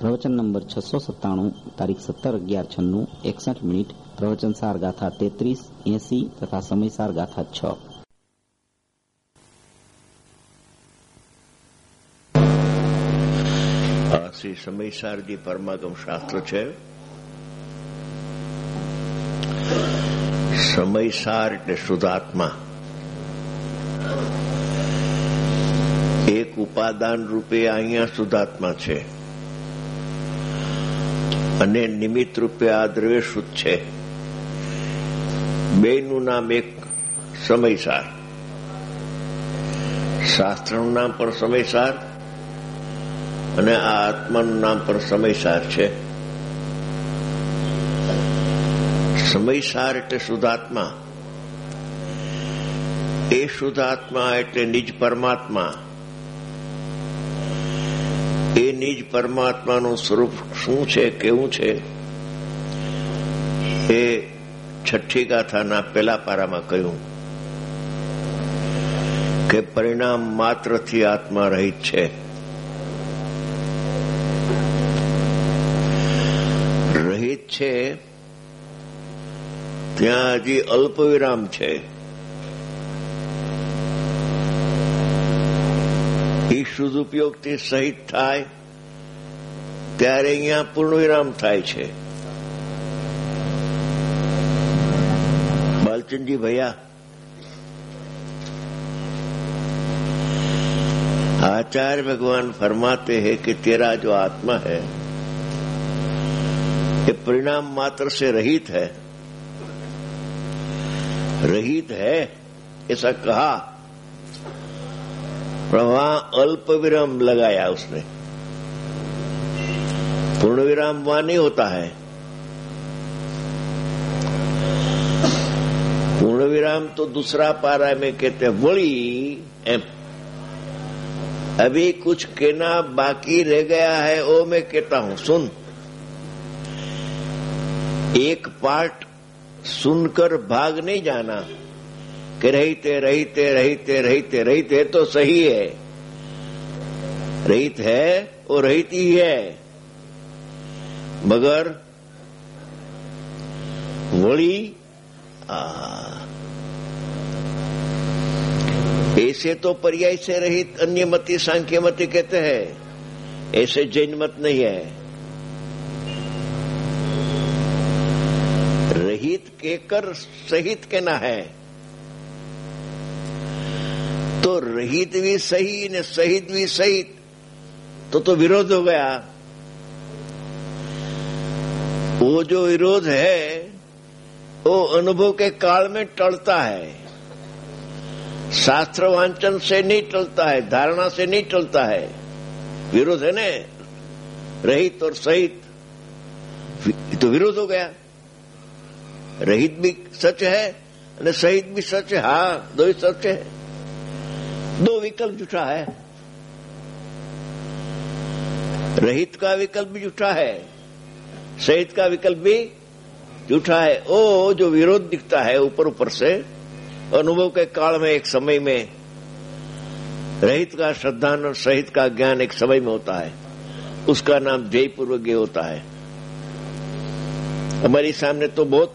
प्रवचन नंबर 697 तारीख 17/11/96 61 मिनिट। प्रवचन सार गाथा 33, 80 तथा समय सार गाथा 6। શ્રી સમયસારજી પરમાગમ શાસ્ત્ર છે. સમયસાર એટલે શુદ્ધાત્મા. એક ઉપાદાન રૂપે અહીંયા શુદ્ધાત્મા છે અને નિમિત્ત રૂપે આ દ્રવ્ય શુદ્ધ છે. બેનું નામ એક સમયસાર. શાસ્ત્રનું નામ પણ સમયસાર અને આ આત્માનું નામ પણ સમયસાર છે. સમયસાર એટલે શુદ્ધાત્મા. એ શુદ્ધાત્મા એટલે નિજ પરમાત્મા. એ નિજ પરમાત્માનું સ્વરૂપ શું છે, કેવું છે, એ છઠ્ઠી ગાથાના પહેલા પારામાં કહ્યું કે પરિણામ માત્રથી આત્મા રહિત છે. રહિત છે ત્યાં હજી અલ્પ વિરામ છે. એ શુદ્ધ ઉપયોગથી સહિત થાય ત્યારે અહીંયા પૂર્ણ વિરામ થાય છે. बालचंद जी भैया, आचार्य भगवान फरमाते हैं कि तेरा जो आत्मा है ये परिणाम मात्र से रहित है. रहित है ऐसा कहा, पर वहां अल्प विराम लगाया उसने. पूर्ण विराम वहां नहीं होता है. पूर्ण विराम तो दूसरा पारा में कहते वली एम. अभी कुछ कहना बाकी रह गया है, वो मैं कहता हूं, सुन. एक पार्ट सुनकर भाग नहीं जाना कि रहते रहते रहते रहते रहते तो सही है. रहित है वो रहित ही है, मगर वली ऐसे तो पर्याय से रहित अन्य मति सांख्य मति कहते हैं, ऐसे जैन मत नहीं है. रहित कहकर सहित कहना है तो रहित भी सही ने सहित भी सहित तो विरोध हो गया. वो जो विरोध है वो अनुभव के काल में टलता है. शास्त्र वांचन से नहीं टलता है, धारणा से नहीं टलता है. विरोध है ना, रहित और सहित, तो विरोध हो गया. रहित भी सच है और सहित भी सच है. हाँ, दो ही सच है. दो विकल्प झूठा है. रहित का विकल्प भी झूठा है, सहित का विकल्प भी झूठा है. ओ जो विरोध दिखता है ऊपर ऊपर से, अनुभव के काल में एक समय में रहित का श्रद्धान और सहित का ज्ञान एक समय में होता है, उसका नाम ध्येयपूर्वक होता है. हमारे सामने तो बहुत,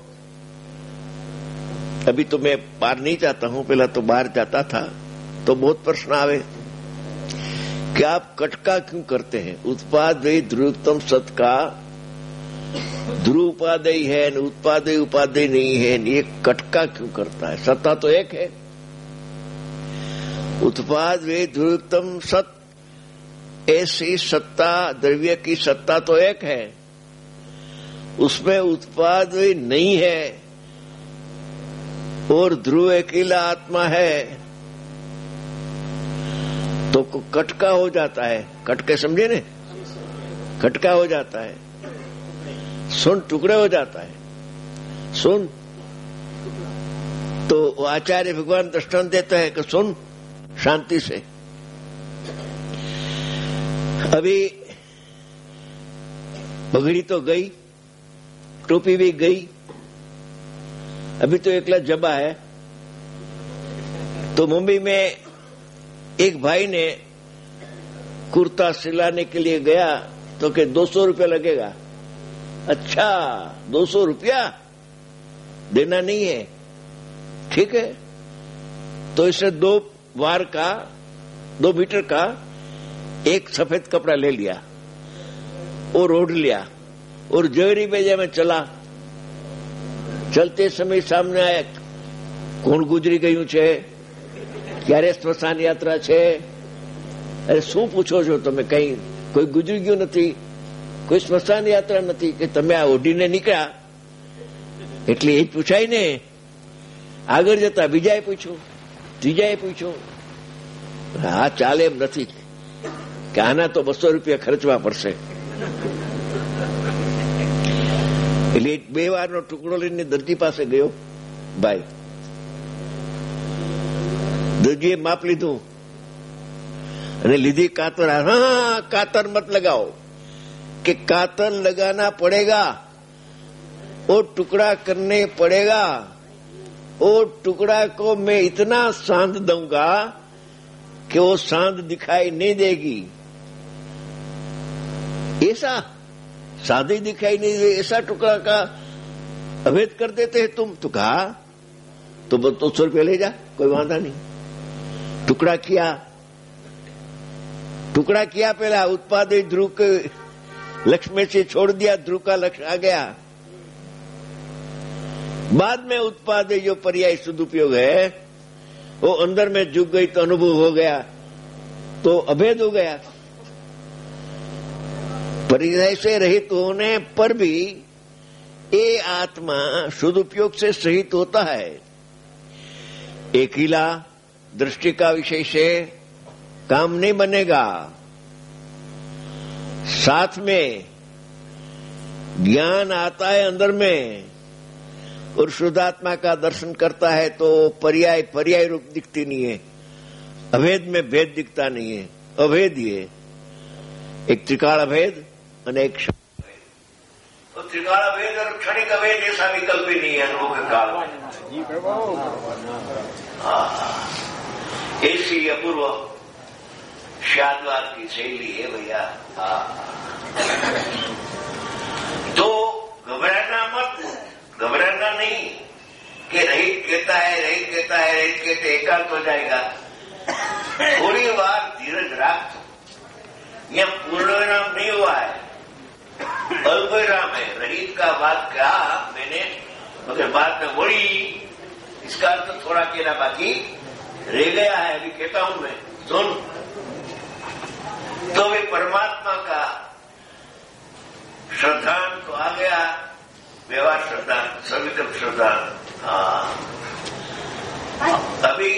अभी तो मैं बाहर नहीं जाता हूं, पहला तो बाहर जाता था, तो बहुत प्रश्न आवे कि आप कटका क्यों करते हैं. उत्पादय ध्रुवोत्तम सत का ध्रुव उपादेय है, उत्पादेय उपादेय नहीं है, ये कटका क्यों करता है. सत्ता तो एक है. उत्पाद वे ध्रुवोत्तम सत, ऐसी सत्ता, द्रव्य की सत्ता तो एक है, उसमें उत्पाद वे नहीं है और ध्रुव अकेला आत्मा है, तो कटका हो जाता है. कटके समझे ने, कटका हो जाता है. सुन टुकड़े हो जाता है. सुन तो आचार्य भगवान दृष्टांत देते हैं कि सुन शांति से. अभी पगड़ी तो गई, टोपी भी गई, अभी तो एकला जबा है. तो मुंबई में एक भाई ने कुर्ता सिलाने के लिए गया तो कि 200 रुपया लगेगा। अच्छा, 200 रुपया देना नहीं है, ठीक है। तो इसे 2 वार का 2 मीटर का एक सफेद कपड़ा ले लिया और ओढ़ लिया और जहरी बेजा में चला। चलते समय सामने आया, कोण गुजरी गયું છે, ક્યારે સ્મશાન યાત્રા છે? અરે શું પૂછો છો તમે? કઈ કોઈ ગુજરી ગયું નથી, કોઈ સ્મશાન યાત્રા નથી કે તમે આ ઓઢીને નીકળ્યા? એટલે એ જ પૂછાય ને. આગળ જતા બીજાએ પૂછ્યું, ત્રીજાએ પૂછ્યું. હા, ચાલે એમ નથી કે આના તો 200 રૂપિયા ખર્ચવા પડશે. એટલે 2 વારનો ટુકડો લઈને દર્દી પાસે ગયો ભાઈ. દર્દીએ માપ લીધું અને લીધી कातर. हाँ, कातर मत लगाओ कि कातर लगाना पड़ेगा, वो टुकड़ा करने पड़ेगा, वो टुकड़ा को मैं इतना सांध दूंगा कि वो सांध दिखाई नहीं देगी। ऐसा सादे दिखाई नहीं दे, ऐसा टुकड़ा का अवैध कर देते हैं तुम। तो कहा तो 200 रुपया ले जा, कोई वादा नहीं। टुकड़ा किया पहला उत्पादित ध्रुव के लक्ष्य में से छोड़ दिया, ध्रुव का लक्ष्य आ गया। बाद में उत्पादित जो पर्याय सदुपयोग है वो अंदर में झुक गई तो अनुभव हो गया, तो अभेद हो गया। पर्याय से रहित होने पर भी ये आत्मा सदुपयोग से सहित होता है। अकेला दृष्टि का विषय से काम नहीं बनेगा, साथ में ज्ञान आता है अंदर में और शुद्धात्मा का दर्शन करता है तो पर्याय रूप दिखती नहीं है, अभेद में भेद दिखता नहीं है। अभेद ये एक त्रिकाल अभेद और एक क्षणिक अभेद। तो त्रिकाल अभेद और क्षणिक अभेद ऐसा विकल्प ही नहीं है अनुभव के काल में। ऐसी अपूर्व शादवाद की शैली है भैया। तो घबराना मत, घबराना नहीं कि रहित कहता है कहते एकांत हो जाएगा। थोड़ी बार धीरज राख। यह पूर्ण विराम नहीं हुआ है, अल्प विराम है। रहित का बात कहा मैंने, मगर बात में बोली इसका अर्थ थोड़ा कहना बाकी रह गया है। अभी कहता हूं मैं, सुन। तो वे परमात्मा का श्रद्धान तो आ गया, व्यवहार श्रद्धान, सविकल्प श्रद्धान। हाँ, अभी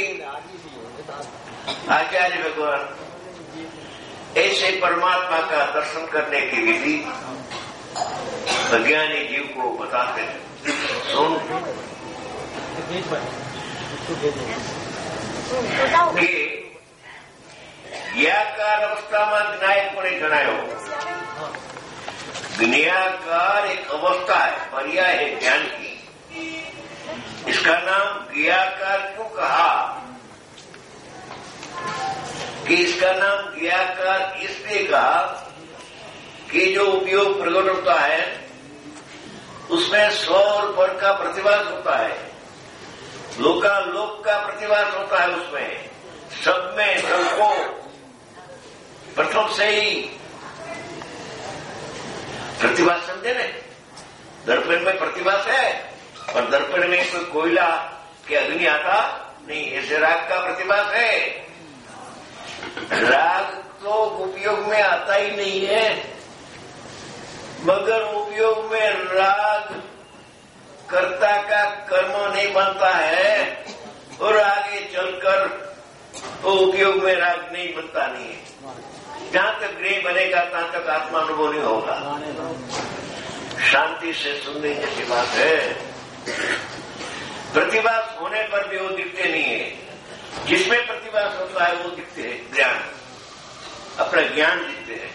आचार्य भगवान ऐसे परमात्मा का दर्शन करने की विधि अज्ञानी जीव को बताते हैं। सुन કે જ્ઞાકાર અવસ્થામાં જ્ઞાયકપણે જણાયો। ज्ञाकार एक अवस्था है, पर्याय है ज्ञान की। इसका नाम ज्ञाकार क्यों कहा? कि इसका नाम ज्ञाकार इसलिए कहा कि जो उपयोग प्रकट होता है उसमें स्व और पर का प्रतिभास होता है, लोकालोक का प्रतिभास होता है। उसमें सब में सबको प्रथम से ही प्रतिभास समझे न। दर्पण में प्रतिभास है और दर्पण में कोई कोयला के अग्नि आता नहीं, ऐसे राग का प्रतिभास है। राग तो उपयोग में आता ही नहीं है, मगर उपयोग में राग कर्ता का कर्म नहीं बनता है और आगे चलकर वो उपयोग में राग नहीं बनता नहीं है। जहां तक गृह बनेगा तहां तक आत्मा अनुभव नहीं होगा। शांति से सुनने जैसी बात है। प्रतिभास होने पर भी वो दिखते नहीं है, जिसमें प्रतिभास होता है वो दिखते हैं। ज्ञान, अपना ज्ञान दिखते हैं।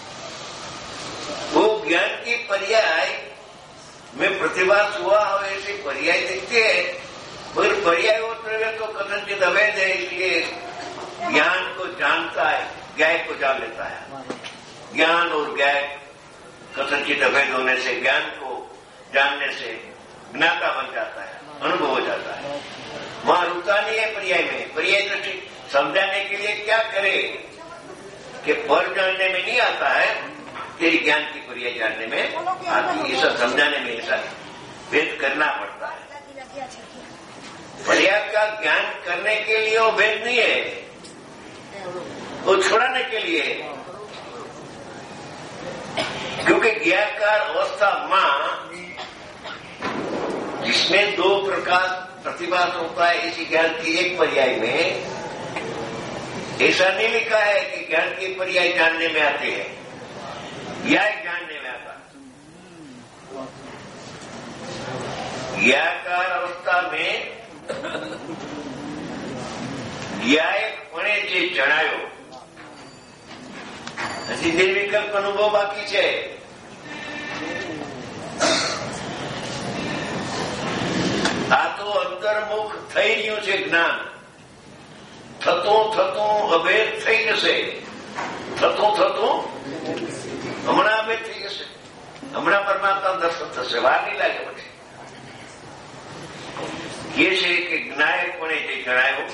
वो ज्ञान की पर्याय में प्रतिभास हुआ हो ऐसे पर्याय दिखते हैं, मगर पर्याय होते हुए तो कथनचित अवैध है, इसलिए ज्ञान को जानता है, ज्ञान को जान लेता है। ज्ञान और ज्ञान कथनचित अभेद होने से ज्ञान को जानने से ज्ञाता बन जाता है, अनुभव हो जाता है। वहां रुकता नहीं है पर्याय में। पर्याय दृष्टि समझाने के लिए क्या करे कि पर जानने में नहीं आता है, तेरी ज्ञान की पर्याय जानने में आती। ये सब समझाने में ऐसा भेद करना पड़ता है। पर्याय का ज्ञान करने के लिए वो भेद नहीं है, वो छुड़ाने के लिए है। क्योंकि ज्ञाकार अवस्था मां जिसमें दो प्रकार प्रतिभास होता है, इसी ज्ञान की एक पर्याय में ऐसा नहीं लिखा है कि ज्ञान की पर्याय जानने में आते हैं या जानने में आता। ज्ञाकार अवस्था में ન્યાયપણે જે જણાયો હજી નિર્વિકલ્પ અનુભવ બાકી છે. આ તો અંતર્મુખ થઈ રહ્યું છે જ્ઞાન. થતું થતું અભેદ થઈ જશે. થતું થતું હમણાં અભેદ થઈ જશે. હમણાં પરમાત્મા દર્શન થશે. વાર નહીં લાગે. પછી એ છે કે જ્ઞાયકપણે જે જણાયું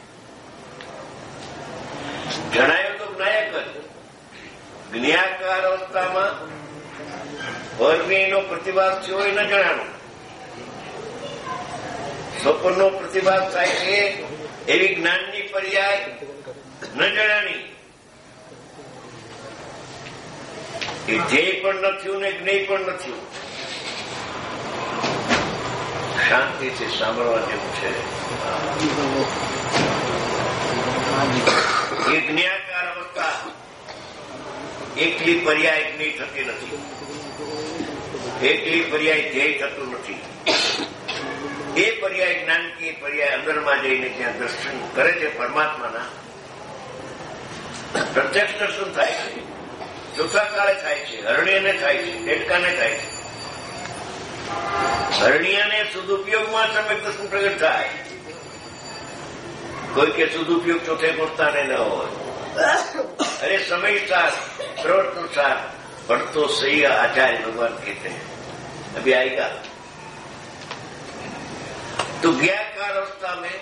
તો જ્ઞાયક જ. જ્ઞાયકાર અવસ્થામાં વર્ગીનો પ્રતિભાસ થયો એ ન જણાનું. સ્વપ્નનો પ્રતિભાસ થાય છે એવી જ્ઞાનની પર્યાય ન જણાની. એ ધ્યેય પણ ન થયું ને જ્ઞેય પણ ન થયું. શાંતિથી સાંભળવા જેવું છે. એ જ્ઞાકાર અવસ્થા એકલી પર્યાય જ્ઞેય થતી નથી. એકલી પર્યાય ધ્યેય થતું નથી. એ પર્યાય જ્ઞાન કી પર્યાય અંદરમાં જઈને ત્યાં દર્શન કરે છે પરમાત્માના. પ્રત્યક્ષ દર્શન થાય છે. ચોથા કાળે થાય છે. હરણીયને થાય છે. ડેટકાને થાય છે. હરણીયાને સદુપયોગમાં સમ્યક દર્શન પ્રગટ થાય. કોઈ કે સદુપયોગ ચોથે પોતાને ન હોય. अरे समय साथ प्रवर्तन साथ बढ़तो सही आचार्य भगवान कहते हैं. अभी आएगा. तो ज्ञाकार अवस्था में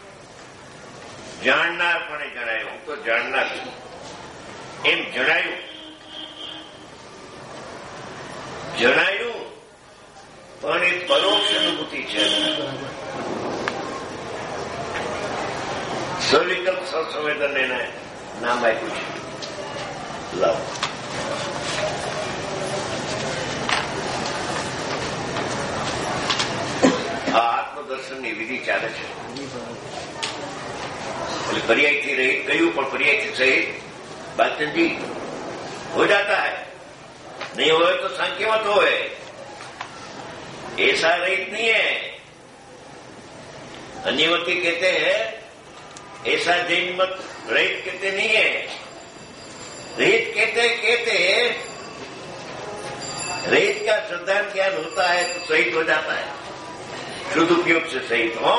જાણનાર પણ જણાયું. હું તો જાણનાર છું એમ જણાયું. પણ એ પરોક્ષ અનુભૂતિ છે. સવિકલ્પ સંવેદન એને નામ આપ્યું છે. લાવ આ આત્મદર્શનની વિધિ ચાલે છે. એટલે पर्यायથી रहित कहीं पर पर्यायથી सहित बातचीत भी हो जाता है. नहीं हो तो संख्यमत हो. ऐसा रहित नहीं है. अन्यमती कहते हैं ऐसा जैन मत रहित कहते नहीं है. रहित कहते रहित का श्रद्धा ज्ञान होता है तो सहित हो जाता है. शुद्ध उपयोग से सहित हो.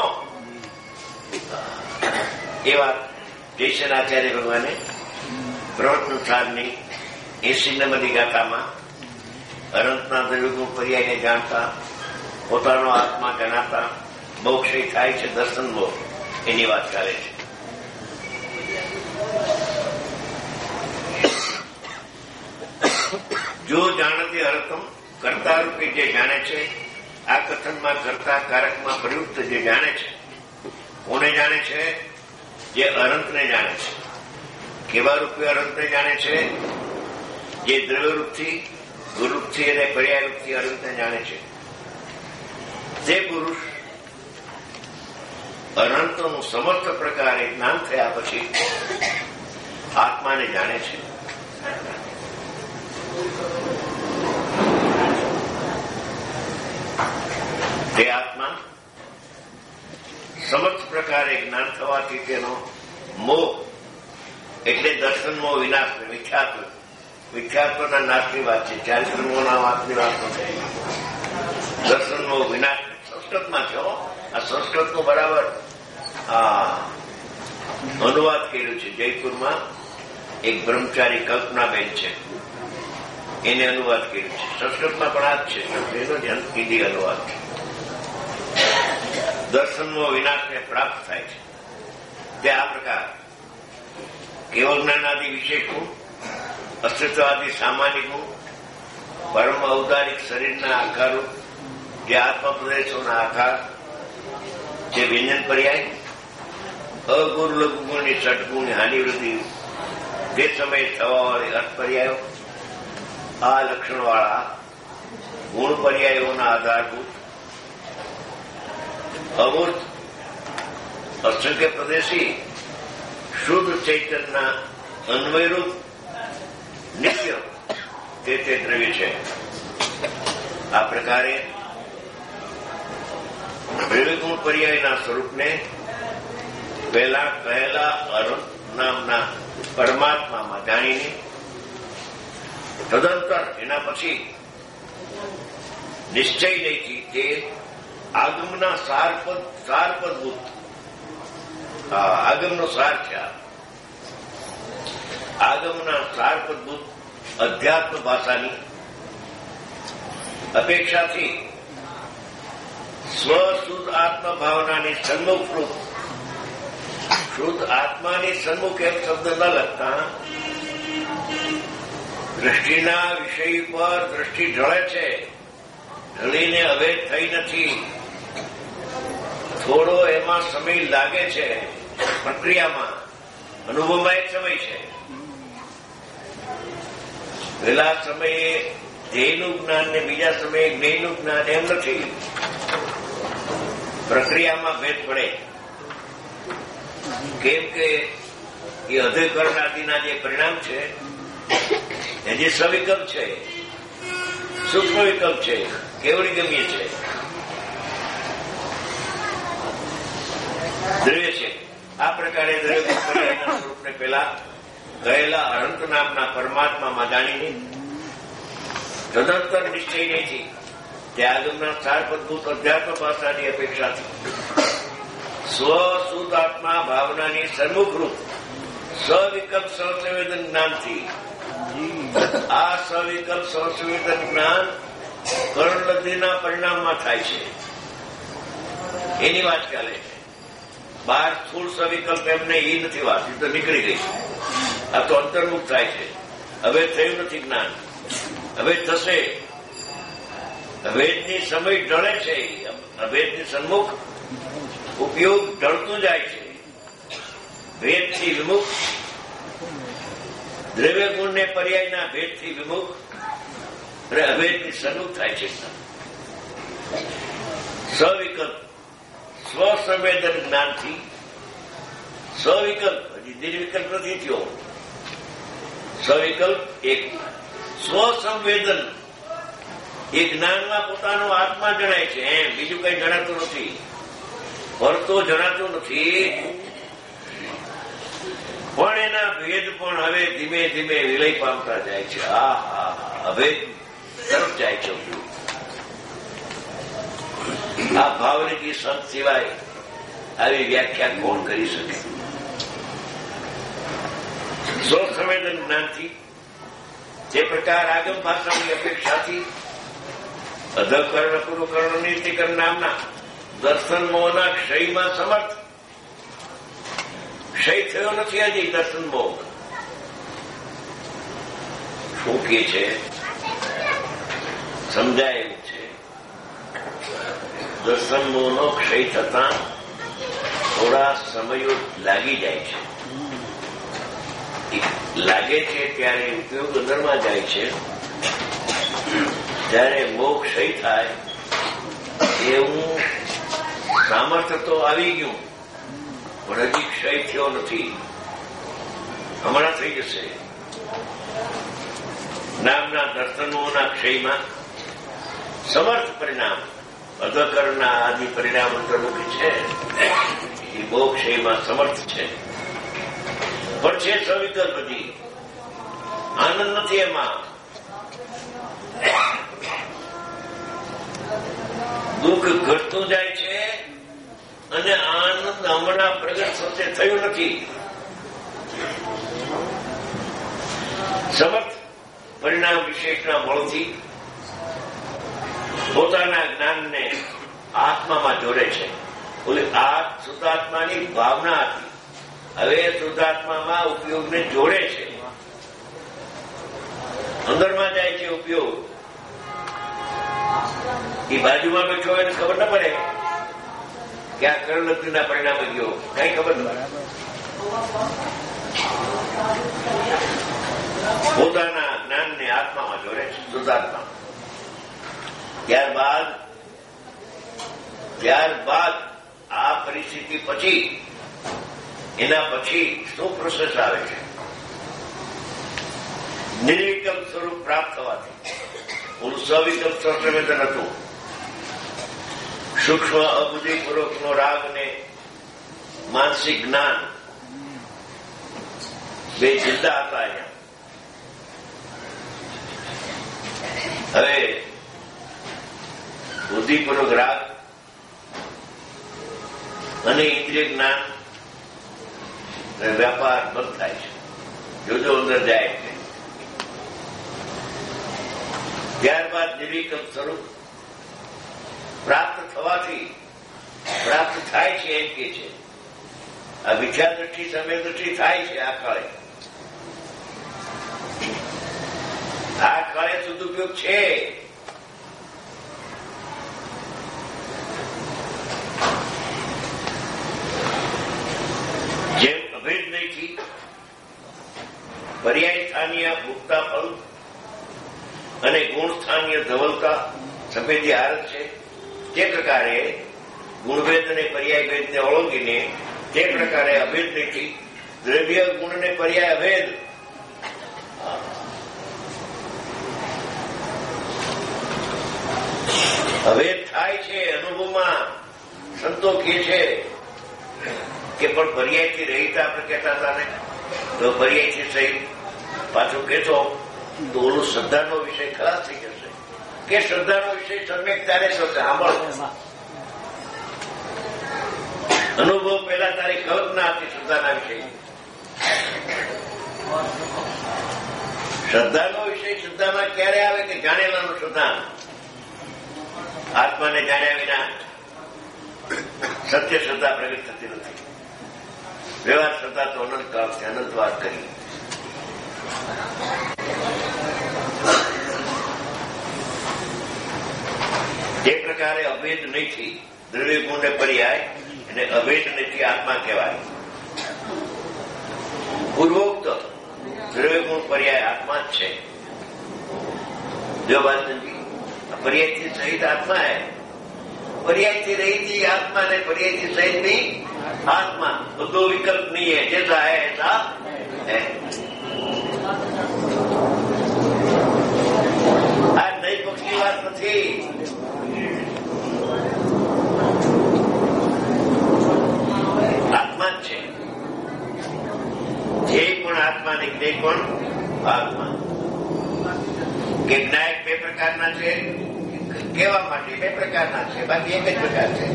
ये बात जयशन आचार्य भगवाने प्रवर्तन साधनी 80 नंबરની ગાથામાં અનંતના દ્રવ્યો પર્યાયને જાણતા પોતાનો આત્મા જણાતા મોક્ષ થાય છે દર્શન મોક્ષ એની વાત કરે છે. જો જાણતી હરકમ કર્તા રૂપે જે જાણે છે આ કથનમાં કર્તા કારકમાં પ્રયુક્ત જે જાણે છે કોને જાણે છે? જે અનંતને જાણે છે. કેવા રૂપે અનંતને જાણે છે? જે દ્રવ્યરૂપથી ગુરુરૂપથી અને પર્યાયરૂપથી અનંતને જાણે છે. તે પુરુષ અનંતનું સમર્થ પ્રકારે જ્ઞાન થયા પછી આત્માને જાણે છે. તે આત્મા સમર્થ પ્રકારે જ્ઞાન થવાથી તેનો મોહ એટલે દર્શન મોહ વિનાશ વિખ્યાત્વના નાશની વાત છે. ચારિત્રમોના વાતની વાત નથી. દર્શન મોહ વિનાશ સંસ્કૃતમાં છે. આ સંસ્કૃતનું બરાબર અનુવાદ કર્યું છે જયપુરમાં એક બ્રહ્મચારી કલ્પનાબેન છે, એને અનુવાદ કર્યું છે. સંસ્કૃતમાં પણ આ જ છે, એનો જ હિન્દી અનુવાદ છે. દર્શનમાં વિનાશને પ્રાપ્ત થાય છે તે આ પ્રકાર કેવળ જ્ઞાનાદિ વિશેષ ગુણ, અસ્તિત્વાદી સામાન્ય ગુણ, પરમ ઔદારિક શરીરના આકારો, જે આત્મપ્રદેશોના આકાર, જે વ્યંજન પર્યાય, અગુણ લઘુગુણની ષટગુણની હાનિવૃદ્ધિ, તે સમયે થવાવાળી અર્થ પર્યાયો, આ લક્ષણવાળા ગુણ પર્યાયોના આધારભૂત અમૂર્ત અસંખ્ય પ્રદેશી શુદ્ધ ચૈતન્યના અન્વયરૂપ નિત્ય તે દ્રવ્ય છે. આ પ્રકારે દ્રવ્યગુણ પર્યાયના સ્વરૂપને પહેલા કહેલા અનંત નામના પરમાત્મામાં જાણીને તદંતર એના પછી નિશ્ચય નહીંથી તે આગમના સારપદભૂત, આગમનો સાર છે. આગમના સારપદભૂત અધ્યાત્મ ભાષાની અપેક્ષાથી સ્વશુદ્ધ આત્મભાવનાની સન્મુખરૂપ, શુદ્ધ આત્માની સન્મુખ એમ શબ્દ ન લખતા દ્રષ્ટિના વિષય પર દ્રષ્ટિ ઢળે છે, ઢળીને હવે થઈ નથી. થોડો એમાં સમય લાગે છે, પ્રક્રિયામાં, અનુભવમાં એક સમય છે. પેલા સમયે ધ્યેયનું જ્ઞાન ને બીજા સમયે જ્ઞેયનું જ્ઞાન એમ નથી. પ્રક્રિયામાં ભેદ પડે. કેમ કે એ અધઃકરણ આદિના જે પરિણામ છે એ જે સવિકલ્પ છે, સૂક્ષ્મ વિકલ્પ છે, કેવડી ગમ્ય છે, દ્રવ્ય છે. આ પ્રકારે દ્રવ્ય પર્યાયના સ્વરૂપને પેલા કહેલા અનંત નામના પરમાત્મામાં જાણીને તદંતર નિશ્ચય નહીં તે આગમના સારપદભૂત અધ્યાત્મ ભાષાની અપેક્ષાથી સ્વશુદ્ધ આત્મા ભાવનાની સન્મુખરૂપ સવિકલ્પ સહસંવેદન જ્ઞાનથી, આ સવિકલ્પ સહસંવેદન જ્ઞાન કર્ણલબ્ધિના પરિણામમાં થાય છે. એની વાત ચાલે છે. બહાર સ્થૂળ સવિકલ્પ એમને એ નથી વાત, એ તો નીકળી ગઈ છે. આ તો અંતર્મુખ થાય છે. હવે થયું નથી જ્ઞાન, હવે થશે. અભેદની સમય ઢળે છે, અભેદની સન્મુખ ઉપયોગ ઢળતું જાય છે. ભેદથી વિમુખ, દ્રવ્ય ગુણને પર્યાયના ભેદથી વિમુખ અને અભેદની સન્મુખ થાય છે. સવિકલ્પ સ્વસંવેદન જ્ઞાનથી, સવિકલ્પ હજી નિર્વિકલ્પ નથી થયો. સવિકલ્પ એક સ્વસંવેદન, એ જ્ઞાનમાં પોતાનો આત્મા જણાય છે, એમ બીજું કઈ જણાતું નથી, ફરતો જણાતું નથી. પણ એના ભેદ પણ હવે ધીમે ધીમે વિલય પામતા જાય છે. અભેદ તરફ જાય છે. આ ભાવનિકી સંત સિવાય આવી વ્યાખ્યા કોણ કરી શકે? સ્વસંવેદન જ્ઞાનથી જે પ્રકાર આગમ ભાષાની અપેક્ષાથી અધઃકર્ણ પૂર્વકર્ણ નીતિકર્ણ નામના દર્શન મોહના ક્ષયમાં સમર્થ, ક્ષય થયો નથી હજી દર્શન મોહ. શું કે છે સમજાય એવું છે. દર્શન મોહનો ક્ષય થતા થોડા સમયો લાગી જાય છે. લાગે છે ત્યારે ઉપયોગ અંદરમાં જાય છે. જયારે મોહ ક્ષય થાય એવું સામર્થ્ય તો આવી ગયું, પણ હજી ક્ષય થયો નથી. હમણાં થઈ જશે. નામના દર્શનોના ક્ષયમાં સમર્થ પરિણામ, અધઃકરણના આદિ પરિણામ અંતર્મુખી છે. એ મોહ ક્ષયમાં સમર્થ છે, પણ છે સવિકલ્પ બધી. આનંદ નથી એમાં. દુઃખ ઘટતું જાય છે અને આનંદ હમણાં પ્રગટ થશે થયું નથી. સમર્થ પરિણામ વિશેષના બળથી પોતાના જ્ઞાનને આત્મામાં જોડે છે. આ શુદ્ધાત્માની ભાવના હતી. હવે શુદ્ધાત્મામાં ઉપયોગને જોડે છે, અંદરમાં જાય છે ઉપયોગ. એ બાજુમાં બેઠો એને ખબર ન પડે કે આ કરણલબ્ધિના પરિણામે ગયો, કઈ ખબર ન પડે. પોતાના જ્ઞાનને આત્મામાં જોડે છે, શુદ્ધાત્મા. ત્યારબાદ આ પરિસ્થિતિ પછી એના પછી શું પ્રોસેસ આવે છે? નિર્વિકલ્પ સ્વરૂપ પ્રાપ્ત થવાથી. ઓલું સવિકલ્પ સંવેદન હતું. સૂક્ષ્મ અબુદ્ધિપૂર્વકનો રાગ ને માનસિક જ્ઞાન બે જુદા હતા અહીંયા. હવે બુદ્ધિપૂર્વક રાગ અને ઇન્દ્રિય જ્ઞાન વ્યાપાર બંધ થાય છે, જુદો અંદર જાય છે. ત્યારબાદ નિર્વિકલ્પ સ્વરૂપ પ્રાપ્ત થવાથી પ્રાપ્ત થાય છે એમ કે છે. આ વિખ્યાત દ્રષ્ટિ સમય દ્રષ્ટિ થાય છે આ કાળે. આ કાળે સદુપયોગ છે. જેમ અભેદ નહીંથી પર્યાય સ્થાનીય મુક્તા ફળ અને ગુણ સ્થાનીય ધવલતા સફેદી હારત છે, તે પ્રકારે ગુણભેદ અને પર્યાય ભેદને ઓળંગીને તે પ્રકારે અભેદ નહીંથી દ્રવ્ય ગુણ અને પર્યાય અભેદ અભેદ થાય છે. અનુભવમાં સંતો કહે છે કે પણ પર્યાયથી રહિત આપણે કહેતા હતા ને, તો પર્યાયથી સહિત પાછું કહેતો તો ઓલું શ્રદ્ધાનો વિષય ખલાસ થઈ જશે. કે શ્રદ્ધાનો વિષય સમ્યક ત્યારે થશે. સાંભળો, અનુભવ પહેલા તારી કલ્પના હતી શ્રદ્ધાના વિષય. શ્રદ્ધાનો વિષય શ્રદ્ધામાં ક્યારે આવે કે જાણેલાનું શ્રદ્ધા. આત્માને જાણ્યા વિના સત્ય શ્રદ્ધા પ્રગટ થતી નથી. વ્યવહાર શ્રદ્ધા તો અનંતકાળ છે, અનંતવાર કરી. જે પ્રકારે અભેદ નહીંથી દ્રવ્ય ગુણને પર્યાય અને અભેદ નહીંથી આત્મા કહેવાય. પૂર્વોક્ત દ્રવ્ય ગુણ પર્યાય આત્મા જ છે. જો બાલચંદજી पर्याय सहित आत्मा है, पर्याय से रही थी आत्मा ने पर्याय से सहित नहीं आत्मा, तो दो विकल्प नहीं है. जैसा है ऐसा है. આ નઈ પક્ષની વાત નથી. આત્મા જ છે. જે પણ આત્મા ને તે પણ આત્મા. કે જ્ઞાયક બે પ્રકારના છે કહેવા માટે બે પ્રકારના છે, બાકી એક જ પ્રકાર છે.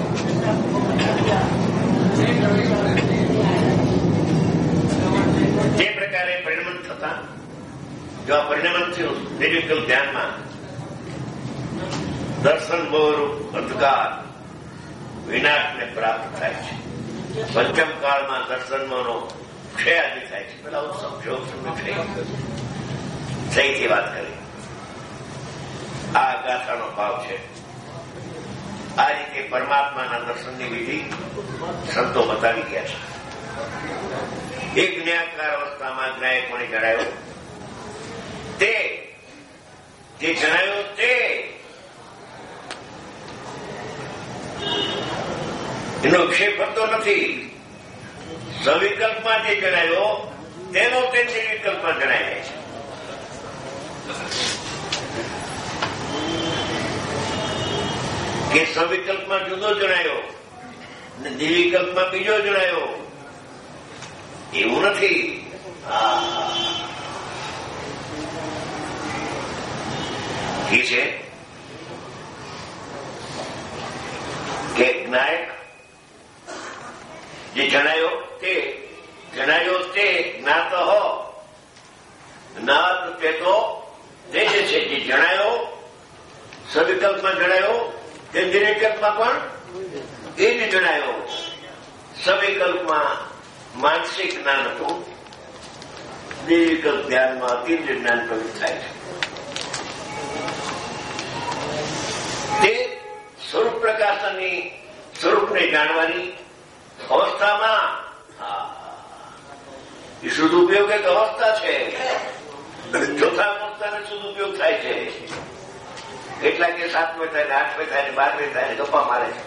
જે પ્રકારે પરિણમન થતા, જો આ પરિણમન થયું નિર્વિકલ્પ ધ્યાનમાં, દર્શન બહુરૂપ અંધકાર વિનાશને પ્રાપ્ત થાય છે. પંચમ કાળમાં દર્શનનો ક્ષય આદિ થાય છે. પેલા સહીથી વાત કરી. આ ગાથાનો ભાવ છે. આ રીતે પરમાત્માના દર્શનની વિધિ સંતો બતાવી ગયા છે. એક જ્ઞાકાર અવસ્થામાં જ્ઞાયક કોને જણાયો તે જે જણાયો તે એનો વિક્ષેપ થતો નથી. સવિકલ્પમાં જે જણાયો તેનો તે નિર્વિકલ્પમાં જણાય છે. કે સવિકલ્પમાં જુદો જણાયો ને નિર્વિકલ્પમાં બીજો જણાયો એવું નથી. ઠીક છે કે જ્ઞાયક જે જણાયો તે જ્ઞાત હો ના તે તો તે જે છે જે જણાયો સવિકલ્પમાં જણાયો તે નિર્વિકલ્પમાં પણ એ જ જણાયો. સવિકલ્પમાં માનસિક જ્ઞાન હતું, નિર્વિકલ્પ ધ્યાનમાં અતિન્દ્રિય જ્ઞાન પ્રવૃત્ત થાય છે. તે સ્વરૂપ પ્રકાશની સ્વરૂપને જાણવાની અવસ્થામાં એ સદુપયોગ એક અવસ્થા છે. ચોથા અવસ્થાને સદુપયોગ થાય છે. કેટલાક કે 7મે થાય ને 8મે થાય ને 12મે થાય ને ગપ્પા મારે છે.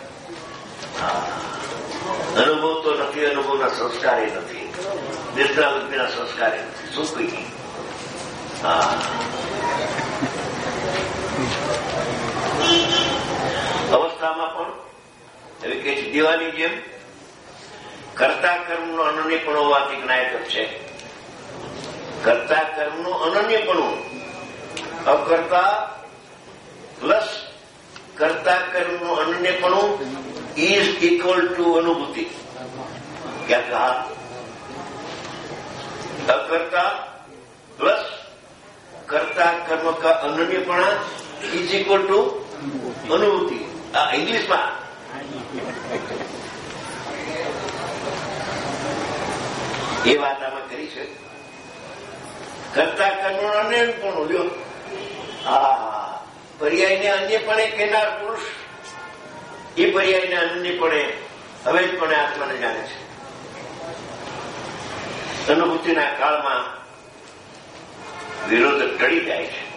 અનુભવ તો નથી, અનુભવના સંસ્કાર એ નથી, નિષ્ઠા વૃત્તિના સંસ્કાર એ નથી. શું કહીએ? અવસ્થામાં પણ એવી કે દીવાની જેમ કર્તા કર્મનું અનન્યપણું હોવાથી જ્ઞાયક છે. કર્તા કર્મનું અનન્યપણું, અકર્તા પ્લસ કર્તા કર્મનું અનન્યપણું ઇઝ ઇક્વલ ટુ અનુભૂતિ. ક્યાં કહા? અકર્તા પ્લસ કર્તા કર્મ કા અનન્યપણા ઇઝ ઇક્વલ ટુ અનુભૂતિ. આ ઇંગ્લિશમાં એ વાત આમાં કરી છે. કર્તા કર્મનું અનન્યપણું લ્યો, પર્યાયને અન્યપણે કહેનાર પુરુષ એ પર્યાયને અન્યપણે અવૈધપણે આત્માને જાણે છે. અનુભૂતિના કાળમાં વિરોધ ટળી જાય છે.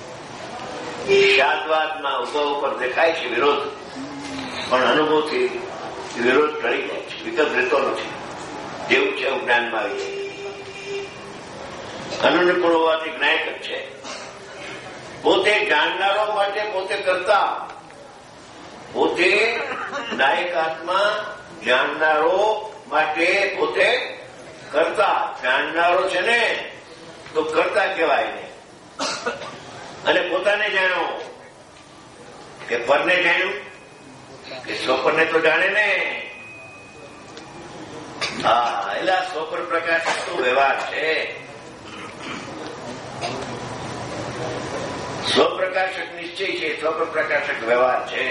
શાદવાદમાં ઉભા ઉપર દેખાય છે વિરોધ, પણ અનુભવથી વિરોધ ટળી જાય છે, વિકલ્પ રહેતો નથી. જેવું છે એવું જ્ઞાનમાં આવી જાય. અનન્યપણ હોવાથી જ્ઞાયક જ છે. પોતે જાણનારો માટે પોતે કરતા, પોતે નાયક આત્મા જાણનારો માટે પોતે કરતા. જાણનારો છે ને તો કરતા કહેવાય ને. અને પોતાને જાણો કે પરને જાણ્યું કે સ્વપરને તો જાણે ને. એટલે સ્વપર પ્રકાશ તો વ્યવહાર છે. સ્વપ્રકાશક નિશ્ચય છે, સ્વપર પ્રકાશક વ્યવહાર છે.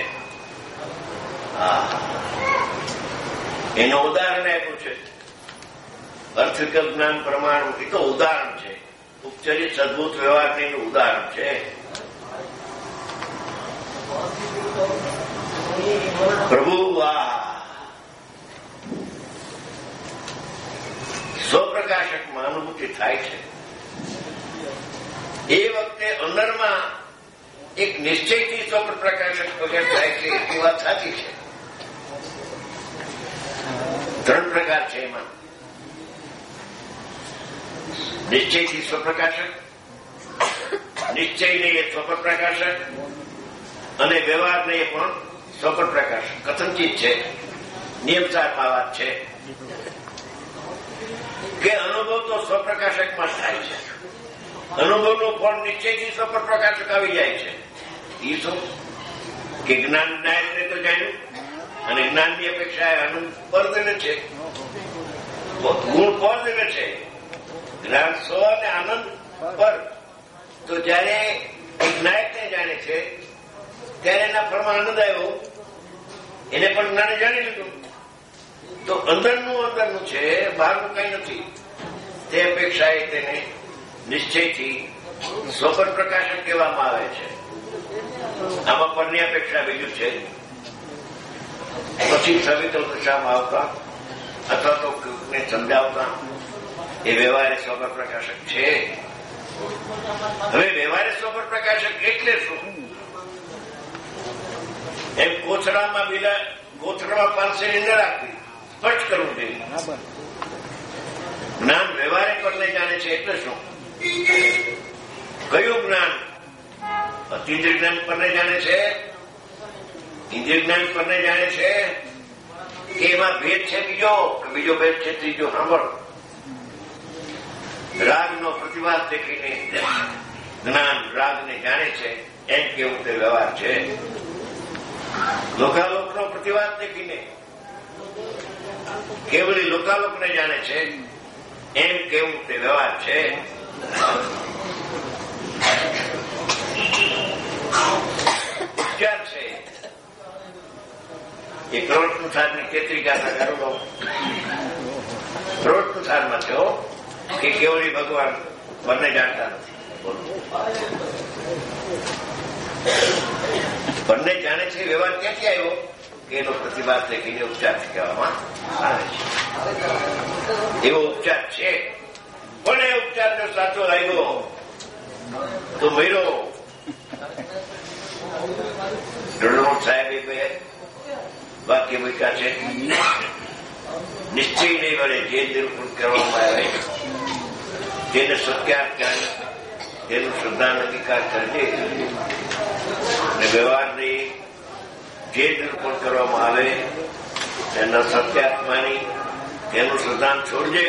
એનું ઉદાહરણ આપ્યું છે. અર્થવિકલ્પ જ્ઞાન પ્રમાણ એ તો ઉદાહરણ છે. ઉપચરિત અદભુત વ્યવહારનું ઉદાહરણ છે. પ્રભુ સ્વપ્રકાશકમાં અનુભૂતિ થાય છે. એ વખતે અંદરમાં એક નિશ્ચયથી સ્વપ્ર પ્રકાશક પ્રગટ થાય છે. એ વાત સાચી છે. 3 પ્રકાર છે એમાં. નિશ્ચયથી સ્વપ્રકાશક, નિશ્ચય નહીં એ સ્વપ્ર પ્રકાશક, અને વ્યવહાર નહીં પણ સ્વપ્ર પ્રકાશક. કથનચિત છે, નિયમસારમાં વાત છે કે અનુભવ તો સ્વપ્રકાશકમાં જ થાય છે. અનુભવનું ફળ નિશ્ચયથી સ્વપ્ર પ્રકાશક આવી જાય છે. એ શું કે જ્ઞાન નાયકને તો જાણ્યું, અને જ્ઞાનની અપેક્ષા આનંદ પર દેવે છે, ગુણ પર દેવે છે. જ્ઞાન સ્વ અને આનંદ પર. તો જયારે નાયકને જાણે છે ત્યારે એના ફળમાં આનંદ આવ્યો, એને પણ જ્ઞાને જાણી લીધું. તો અંદરનું છે, બહારનું કઈ નથી. તે અપેક્ષાએ તેને નિશ્ચયથી સ્વપર પ્રકાશક કહેવામાં આવે છે. આમાં પરની અપેક્ષા બીજું છે. પછી સવિકલ્પ દશામાં આવતા અથવા તો સમજાવતા એ વ્યવહારે સ્વપર પ્રકાશક છે. હવે વ્યવહારે સ્વપર પ્રકાશક એટલે શું? એમ કોથળામાં પાંચસેની ન રાખવી, સ્પષ્ટ કરવું જોઈએ. જ્ઞાન વ્યવહારે પરને જાણે છે એટલે શું? કયું જ્ઞાન? અતિન્દ્રિય જ્ઞાન પરને જાણે છે, ઇન્દ્રિય જ્ઞાન પરને જાણે છે કે એમાં ભેદ છે બીજો, કે બીજો ભેદ છે ત્રીજો? સાંભળ. રાગનો પ્રતિવાદ દેખીને જ્ઞાન રાગને જાણે છે એમ કેવું તે વ્યવહાર છે. લોકાલોકનો પ્રતિવાદ દેખીને કેવલી લોકાલોકને જાણે છે એમ કેવું તે વ્યવહાર છે. ઉપચાર છે એ પ્રવૃત્ત સારની 33 ગાથા કરું પ્રવૃત્ત સારમાં છે કે કેવળી ભગવાન બંને જાણતા નથી. બંને જાણે છે. વ્યવહાર ક્યાંથી આવ્યો કે એનો પ્રતિભાસ લેખીને ઉપચાર કહેવામાં આવે છે. એવો ઉપચાર છે. પણ એ ઉપચાર જો સાચો લાગ્યો તો મહિરો રણોટ સાહેબે વાક્ય મૂક્યા છે, નિશ્ચય નહીં વડે જે નિરૂપણ કરવામાં આવે જેને સત્યાર્થ જાણે તેનું શ્રદ્ધા અંગીકાર કરજે અને વ્યવહારની જે નિરૂપણ કરવામાં આવે તેના સત્યાર્થ માની તેનું શ્રદ્ધાન છોડજે.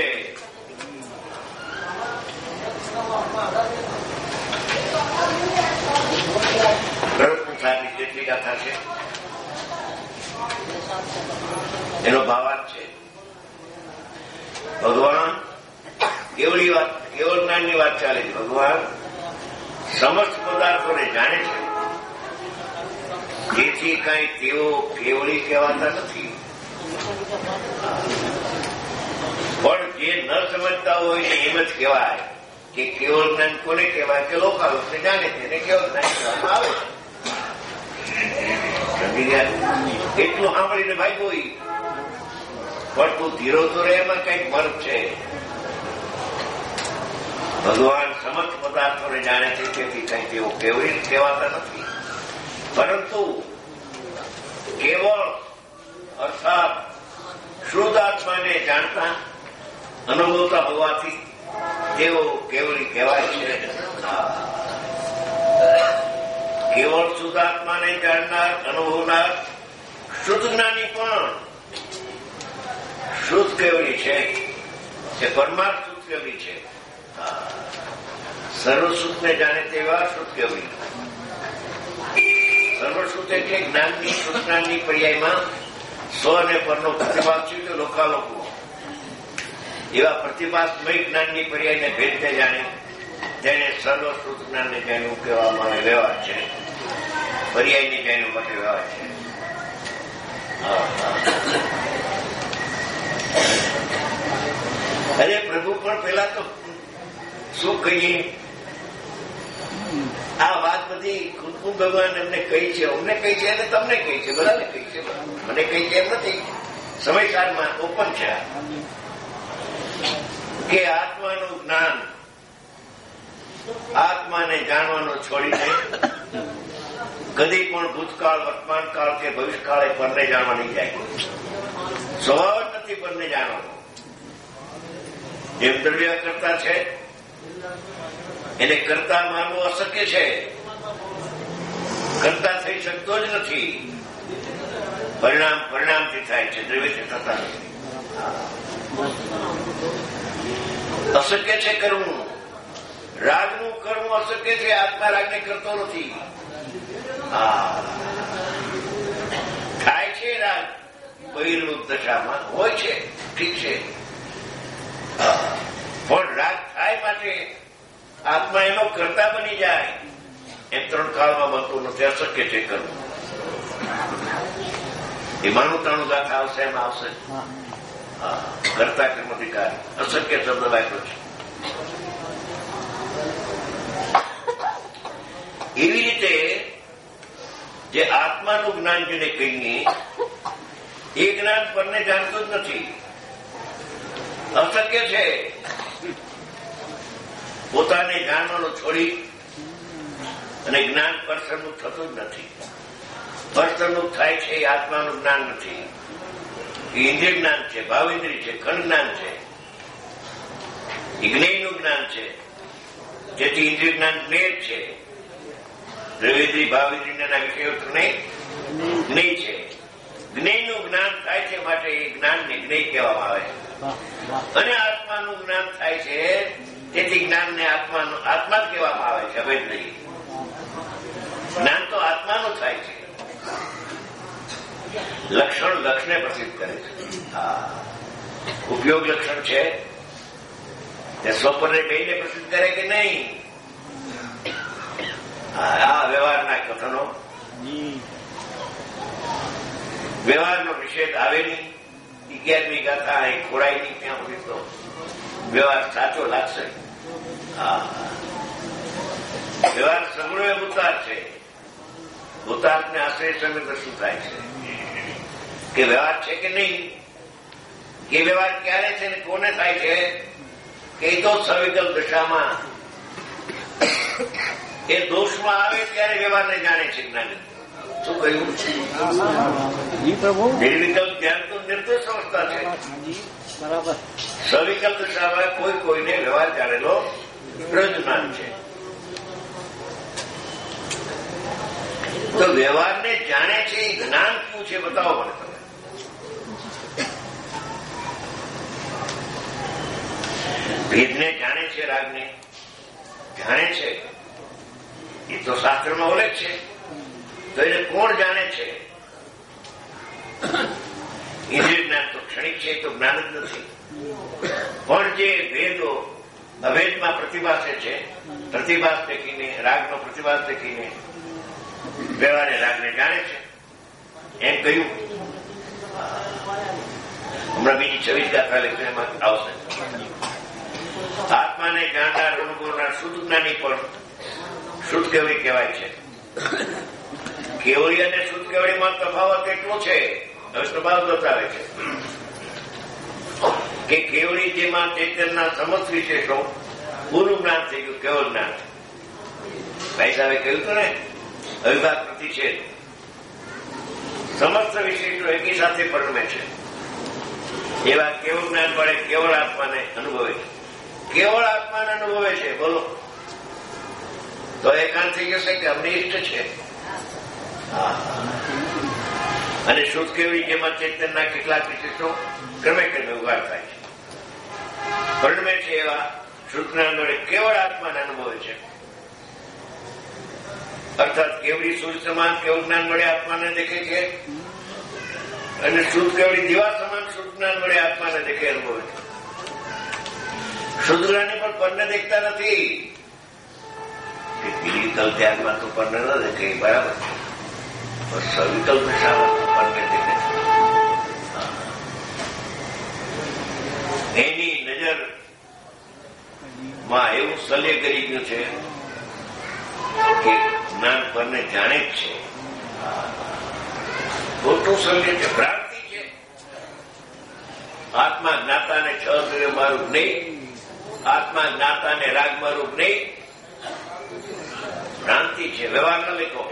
પ્રવૃત્તિની જેટલી ગાથા છે એનો ભાવાર્થ છે ભગવાન કેવળ જ્ઞાનની વાત ચાલે છે. ભગવાન સમસ્ત પદાર્થોને જાણે છે, જેથી કઈ તેઓ કેવળી કહેવાતા નથી. પણ જે ન સમજતા હોય ને એમ જ કહેવાય કે કેવળ જ્ઞાન કોને કહેવાય કે લોકાલોકને જાણે છે એને કેવળ જ્ઞાન કહેવામાં આવે છે. સમજી ગયા? એટલું સાંભળીને ભાઈ કોઈ પણ તું ધીરો તો રહે, એમાં કઈક મર્મ છે. ભગવાન સમસ્ત પદાર્થોને જાણે છે, તેથી કઈ તેઓ કેવળી કહેવાતા નથી. પરંતુ કેવળ અર્થાત શુદ્ધ આત્માને જાણતા અનુભવતા હોવાથી તેઓ કેવળી કહેવાય છે. કેવળ શુદ્ધ આત્માને જાણનાર અનુભવનાર શુદ્ધ જ્ઞાની પણ શુદ્ધ કેવળી છે. તે પરમાર્થ શુદ્ધ કેવળી છે. સર્વશુદ્ધને જાણે તેવા શુદ્ધ કેવળી. સર્વશુદ્ધ એટલે જ્ઞાનની શુદ્ધ જ્ઞાનની પર્યાયમાં સ્વ અને પરનો પ્રતિભાસ છે કે લોકાલોકનો. એવા પ્રતિભાસમય જ્ઞાનની પર્યાયને ભેદને જાણે તેને સર્વશુદ્ધ જ્ઞાનને જાણ્યું કહેવામાં આવે. વ્યવહાર છે પર્યાયની જાણ્યું માટે વ્યવહાર છે. અરે પ્રભુ પણ પેલા તો શું કહીએ, આ વાત બધી કુમકુમ ભગવાન એમને કહી છે, અમને કહી છે અને તમને કહી છે, બધાને કહી છે. મને કહી છે એમ નથી, સમયસારમાં ઓપન છે કે આત્માનું જ્ઞાન આત્માને જાણવાનો છોડીને કદી પણ ભૂતકાળ વર્તમાન કાળ કે ભવિષ્યકાળે પરને જાણવા નહીં જાય. સ્વભાવ જ નથી પરને જાણવાનો. જેમ દ્રવ્ય કરતા છે એને કરતા માનવું અશક્ય છે. કરતા થઈ શકતો જ નથી. પરિણામથી થાય છે, દ્રવ્યથી થતા નથી. અશક્ય છે કરવું. રાગનું કરવું અશક્ય છે. આત્મા રાગને કરતો નથી. થાય છે રાગ બહિર્મુખ દશામાં હોય છે, ઠીક છે. પણ રાગ થાય માટે આત્મા એનો કરતા બની જાય એમ 3 કાળમાં બનતું નથી. અશક્ય છે કરવું. એમાંનું 3 ગાથા આવશે, એમાં આવશે કરતા કર્મધિકાર. અશક્ય શબ્દ વાપર્યો છે. એવી રીતે જે આત્માનું જ્ઞાન જેને કહીએ એ જ્ઞાન પરને જાણતું જ નથી. અશક્ય છે. પોતાને જાણવાનું છોડી અને જ્ઞાન પરસન્મુખ થતું જ નથી. પરસન્મુખ થાય છે એ આત્માનું જ્ઞાન નથી. એ ઇન્દ્રિય જ્ઞાન છે, ભાવેન્દ્રિય છે, ખંડ જ્ઞાન છે, એ જ્ઞેયનું જ્ઞાન છે. જેથી ઇન્દ્રિય જ્ઞાન જ્ઞેય છે. દ્રવ્યેન્દ્રિય ભાવેન્દ્રિયના વિષયો જ્ઞેય છે. જ્ઞેયનું જ્ઞાન થાય છે માટે એ જ્ઞાનને જ્ઞેય કહેવામાં આવે છે. અને આત્માનું જ્ઞાન થાય છે તેથી જ્ઞાનને આત્મા જ કહેવામાં આવે છે. અભેદ્રિય જ્ઞાન તો આત્માનું થાય છે. લક્ષણ લક્ષને પ્રસિદ્ધ કરે છે. ઉપયોગ લક્ષણ છે તે સ્વપરને બેને પ્રસિદ્ધ કરે કે નહીં? આ વ્યવહારના કથનો, વ્યવહારનો નિષેધ આવે નહીં. 11મી ગાથા અહીં ખોડાય નહીં ત્યાં સુધી તો વ્યવહાર સાચો લાગશે. વ્યવહાર સગુણો એ ભૂતાર છે. ભૂતાર્થને આશ્રય સમય શું થાય છે કે વ્યવહાર છે કે નહીં, કે વ્યવહાર ક્યારે છે ને કોને થાય છે, કે તો સવિકલ્પ દશામાં એ દોષમાં આવે ત્યારે વ્યવહારને જાણે છે જ્ઞાની. શું કહ્યું? નિર્વિકલ્પ ધ્યાન તો નિર્દોષ અવસ્થા છે. સવિકલ્પ દશામાં કોઈને વ્યવહાર જાણેલો પ્રજ્ઞાન છે. તો વ્યવહારને જાણે છે એ જ્ઞાન શું છે બતાવો મને તમે. ભેદને જાણે છે, રાગને જાણે છે, એ તો શાસ્ત્રમાં ઉલ્લેખ છે. તો એને કોણ જાણે છે? ઇન્દ્રિય જ્ઞાન તો ક્ષણિક છે, તો જ્ઞાન જ નથી. પણ જે ભેદો અભેદમાં પ્રતિભાસે છે, પ્રતિભાસ દેખીને, રાગનો પ્રતિભાસ દેખીને વ્યવહારે રાગને જાણે છે એમ કહ્યું. હમણાં બીજી 26 ગાથા લેશે એમાં આવશે. આત્માને જાણનાર અનુભવનાર શુદ્ધ જ્ઞાની પણ શુદ્ધ કેવડી કહેવાય છે. કેવડી અને શુદ્ધ કેવડીમાં તફાવત એટલો છે, હવે તફાવત બતાવે છે કે કેવડી જેમાં ચૈતન્યના સમસ્ત વિશેષો પૂરું જ્ઞાન થઈ ગયું, કેવળ જ્ઞાન. ભાઈ સાહેબે કહ્યું હતું ને, અવિભાગ પ્રતિષેધ, સમસ્ત વિશેષો એકી સાથે પરિણમે છે. એવા કેવળ જ્ઞાન વડે કેવળ આત્માને અનુભવે છે. કેવળ આત્માને અનુભવે છે. બોલો તો એકાંત થઈ જશે કે અમને ઇષ્ટ છે. અને શુદ્ધ કેવડી જેમાં ચૈતન્યના કેટલાક વિશેષો ક્રમે ક્રમે ઉગાર થાય છે, પરિણમે છે. એવા શુદ્ધ જ્ઞાન વડે કેવળ આત્માને અનુભવે છે. અર્થાત કેવડી સૂર્ય સમાન કેવળ જ્ઞાન વડે આત્માને દેખે છે, અને શુદ્ધ કેવડી દીવા સમાન શુદ્ધ જ્ઞાન વડે આત્માને દેખે અનુભવે છે. શુદ્ધ જ્ઞાની પણ પરને દેખતા નથી. વિકલ્પ ધ્યાનમાં તો પરને ન દેખે, બરાબર છે. પણ સવિકલ્પ દશામાં તો પરને દેખે. એની નજર માં એવું સલ્ય કરી ગયું છે કે જ્ઞાન પરને જાણે જ છે. ખોટું સલ્ય છે, ભ્રાંતિ છે. આત્મા જ્ઞાતાને છ દ્રવ્યમાં રૂપ નહીં, આત્મા જ્ઞાતાને રાગમાં રૂપ નહીં. ભ્રાંતિ છે, વ્યવહાર ન લેખો.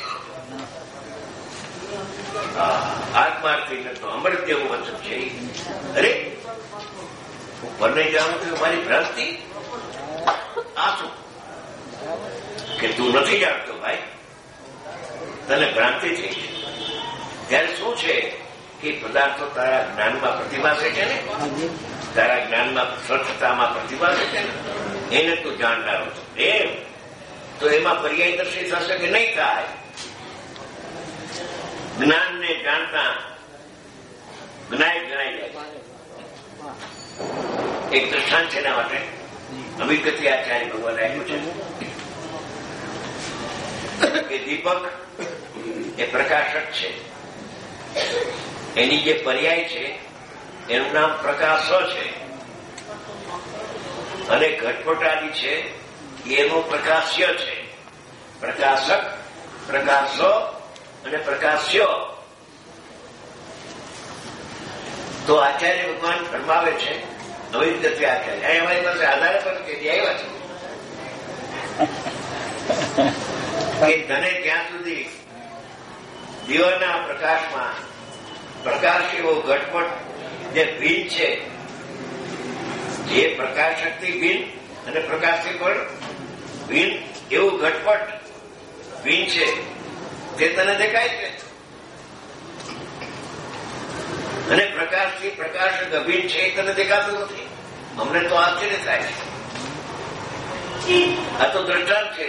આત્માર્થી તો અમૃત જેવું વચન છે. અરે હું પરને જાણું છું મારી ભ્રાંતિ. આ શું કે તું નથી જાણતો ભાઈ, તને ભ્રાંતિ થઈ છે. ત્યારે શું છે કે પદાર્થો તારા જ્ઞાનમાં પ્રતિભાસે છે ને, તારા જ્ઞાનમાં સ્વચ્છતામાં પ્રતિભાસે છે ને, એને તું જાણનારો છો. એમ તો એમાં પર્યાયદર્શી થશે કે નહીં થાય? જ્ઞાનને જાણતા જ્ઞાય જણાઈ જાય. એક દ્રષ્ટાંત છે એના માટે અભિગતિ આચાર્ય ભગવાન આપ્યું છે કે દીપક એ પ્રકાશક છે, એની જે પર્યાય છે એનું નામ પ્રકાશ છે, અને ઘટપટાદી છે એનું પ્રકાશ્ય છે. પ્રકાશક, પ્રકાશો અને પ્રકાશ્ય. તો આચાર્ય ભગવાન ફરમાવે છે અવિદ્યતે આચાર્ય. અહીં અમારી પાસે આધાર પર કે આવ્યા છે કે તને ત્યાં સુધી દીવાના પ્રકાશમાં પ્રકાશ એવો ઘટપટ જે ભીન છે, જે પ્રકાશ શક્તિ ભીન અને પ્રકાશથી પણ ભીન એવું ઘટપટ ભીન છે તે તને દેખાય છે. અને પ્રકાશથી પ્રકાશ ગભીર છે એ તને દેખાતું નથી. અમને તો આશ્ચર્ય થાય છે. આ તો દ્રષ્ટાંત છે.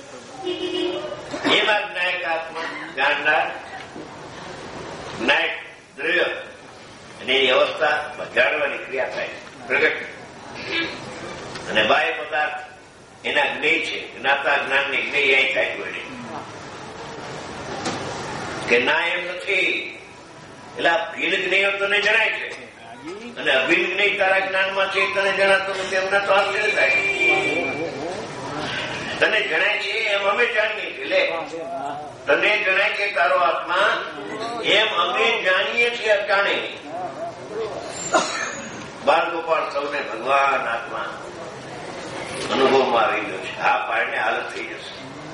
એમાં જ્ઞાયક આત્મા જાણનાર જ્ઞાયક દ્રવ્ય અને એની અવસ્થા જાણવાની ક્રિયા થાય પ્રગટ, અને બાહ્ય પદાર્થ એના જ્ઞેય છે. જ્ઞાતા જ્ઞાનને જ્ઞેય અહીં થતું હોય કે ના એમ નથી. એટલે આ ભીન જ્ઞેય તને જણાય છે અને અભિન જ્ઞેય તારા જ્ઞાનમાં છે તને જણાતો નથી. એમના તો આશ્ચર્ય થાય. તને જણાય છે એમ અમે જાણીએ છીએ. લે તને જણાય છે તારો આત્મા એમ અમે જાણીએ છીએ અટાણે. બાળ ગોપાળ સૌને ભગવાન આત્મા અનુભવમાં આવી ગયો છે. આ પાડને હાલત થઈ જશે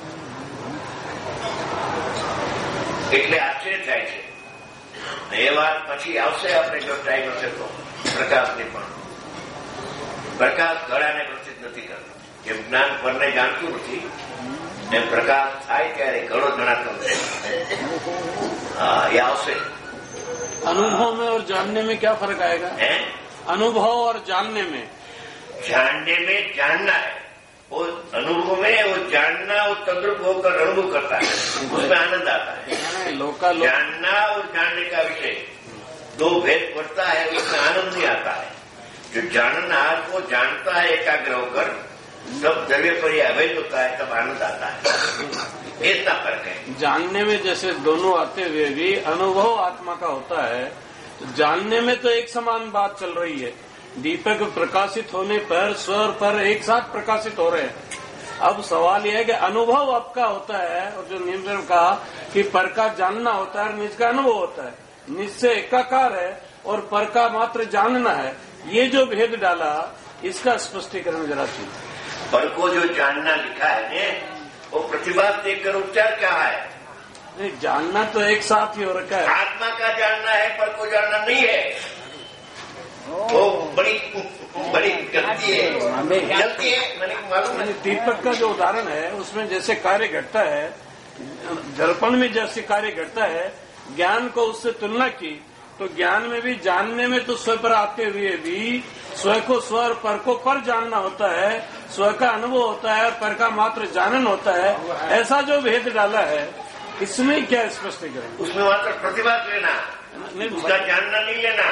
એટલે આશ્ચર્ય થાય છે. એ વાત પછી આવશે આપણે જો ટાઈમ હશે તો. પ્રકાશની પણ પ્રકાશ ગળાને પ્રસિદ્ધ નથી કરતો. જેમ જ્ઞાન પરને જાણતું નથી એમ પ્રકાશ થાય ત્યારે ઘણો જણાતો નથી. હા એ આવશે. अनुभव में और जानने में क्या फर्क आएगा? अनुभव और जानने में जानना है. वो अनुभव में वो जानना, वो तद्रुप होकर अनुभव करता है, उसमें आनंद आता है. जानना और जानने का विषय दो भेद पड़ता है, उसमें आनंद नहीं आता है. जो जाननार को जानता है एकाग्र होकर तब द्रव्य पर अवैध होता है, तब आनंद आता है. इतना फर्क है. जानने में जैसे दोनों आते हुए भी अनुभव आत्मा का होता है, तो जानने में तो एक समान बात चल रही है. दीपक प्रकाशित होने पर स्वर पर एक साथ प्रकाशित हो रहे हैं. अब सवाल यह है कि अनुभव आपका होता है, और जो नियम ने कहा कि पर का जानना होता है, निज का अनुभव होता है. निज से एकाकार है और पर का मात्र जानना है. ये जो भेद डाला इसका स्पष्टीकरण जरा चाहिए. पर को जो जानना लिखा है ने वो प्रतिभा देखकर उपचार क्या है? नहीं, जानना तो एक साथ ही हो रखा है. आत्मा का जानना है, पर को जानना नहीं है. वो बड़ी गलती है. गलती है मैंने मालूम है. दीपक का जो उदाहरण है उसमें जैसे कार्य घटता है, दर्पण में जैसे कार्य घटता है, ज्ञान को उससे तुलना की तो ज्ञान में भी जानने में तो स्व पर आते हुए भी स्व को स्व और पर को पर जानना होता है. स्व का अनुभव होता है और पर का मात्र जानन होता है. ऐसा जो भेद डाला है इसमें क्या स्पष्टीकरण? उसमें मात्र प्रतिभा लेना, उसका जानना नहीं लेना.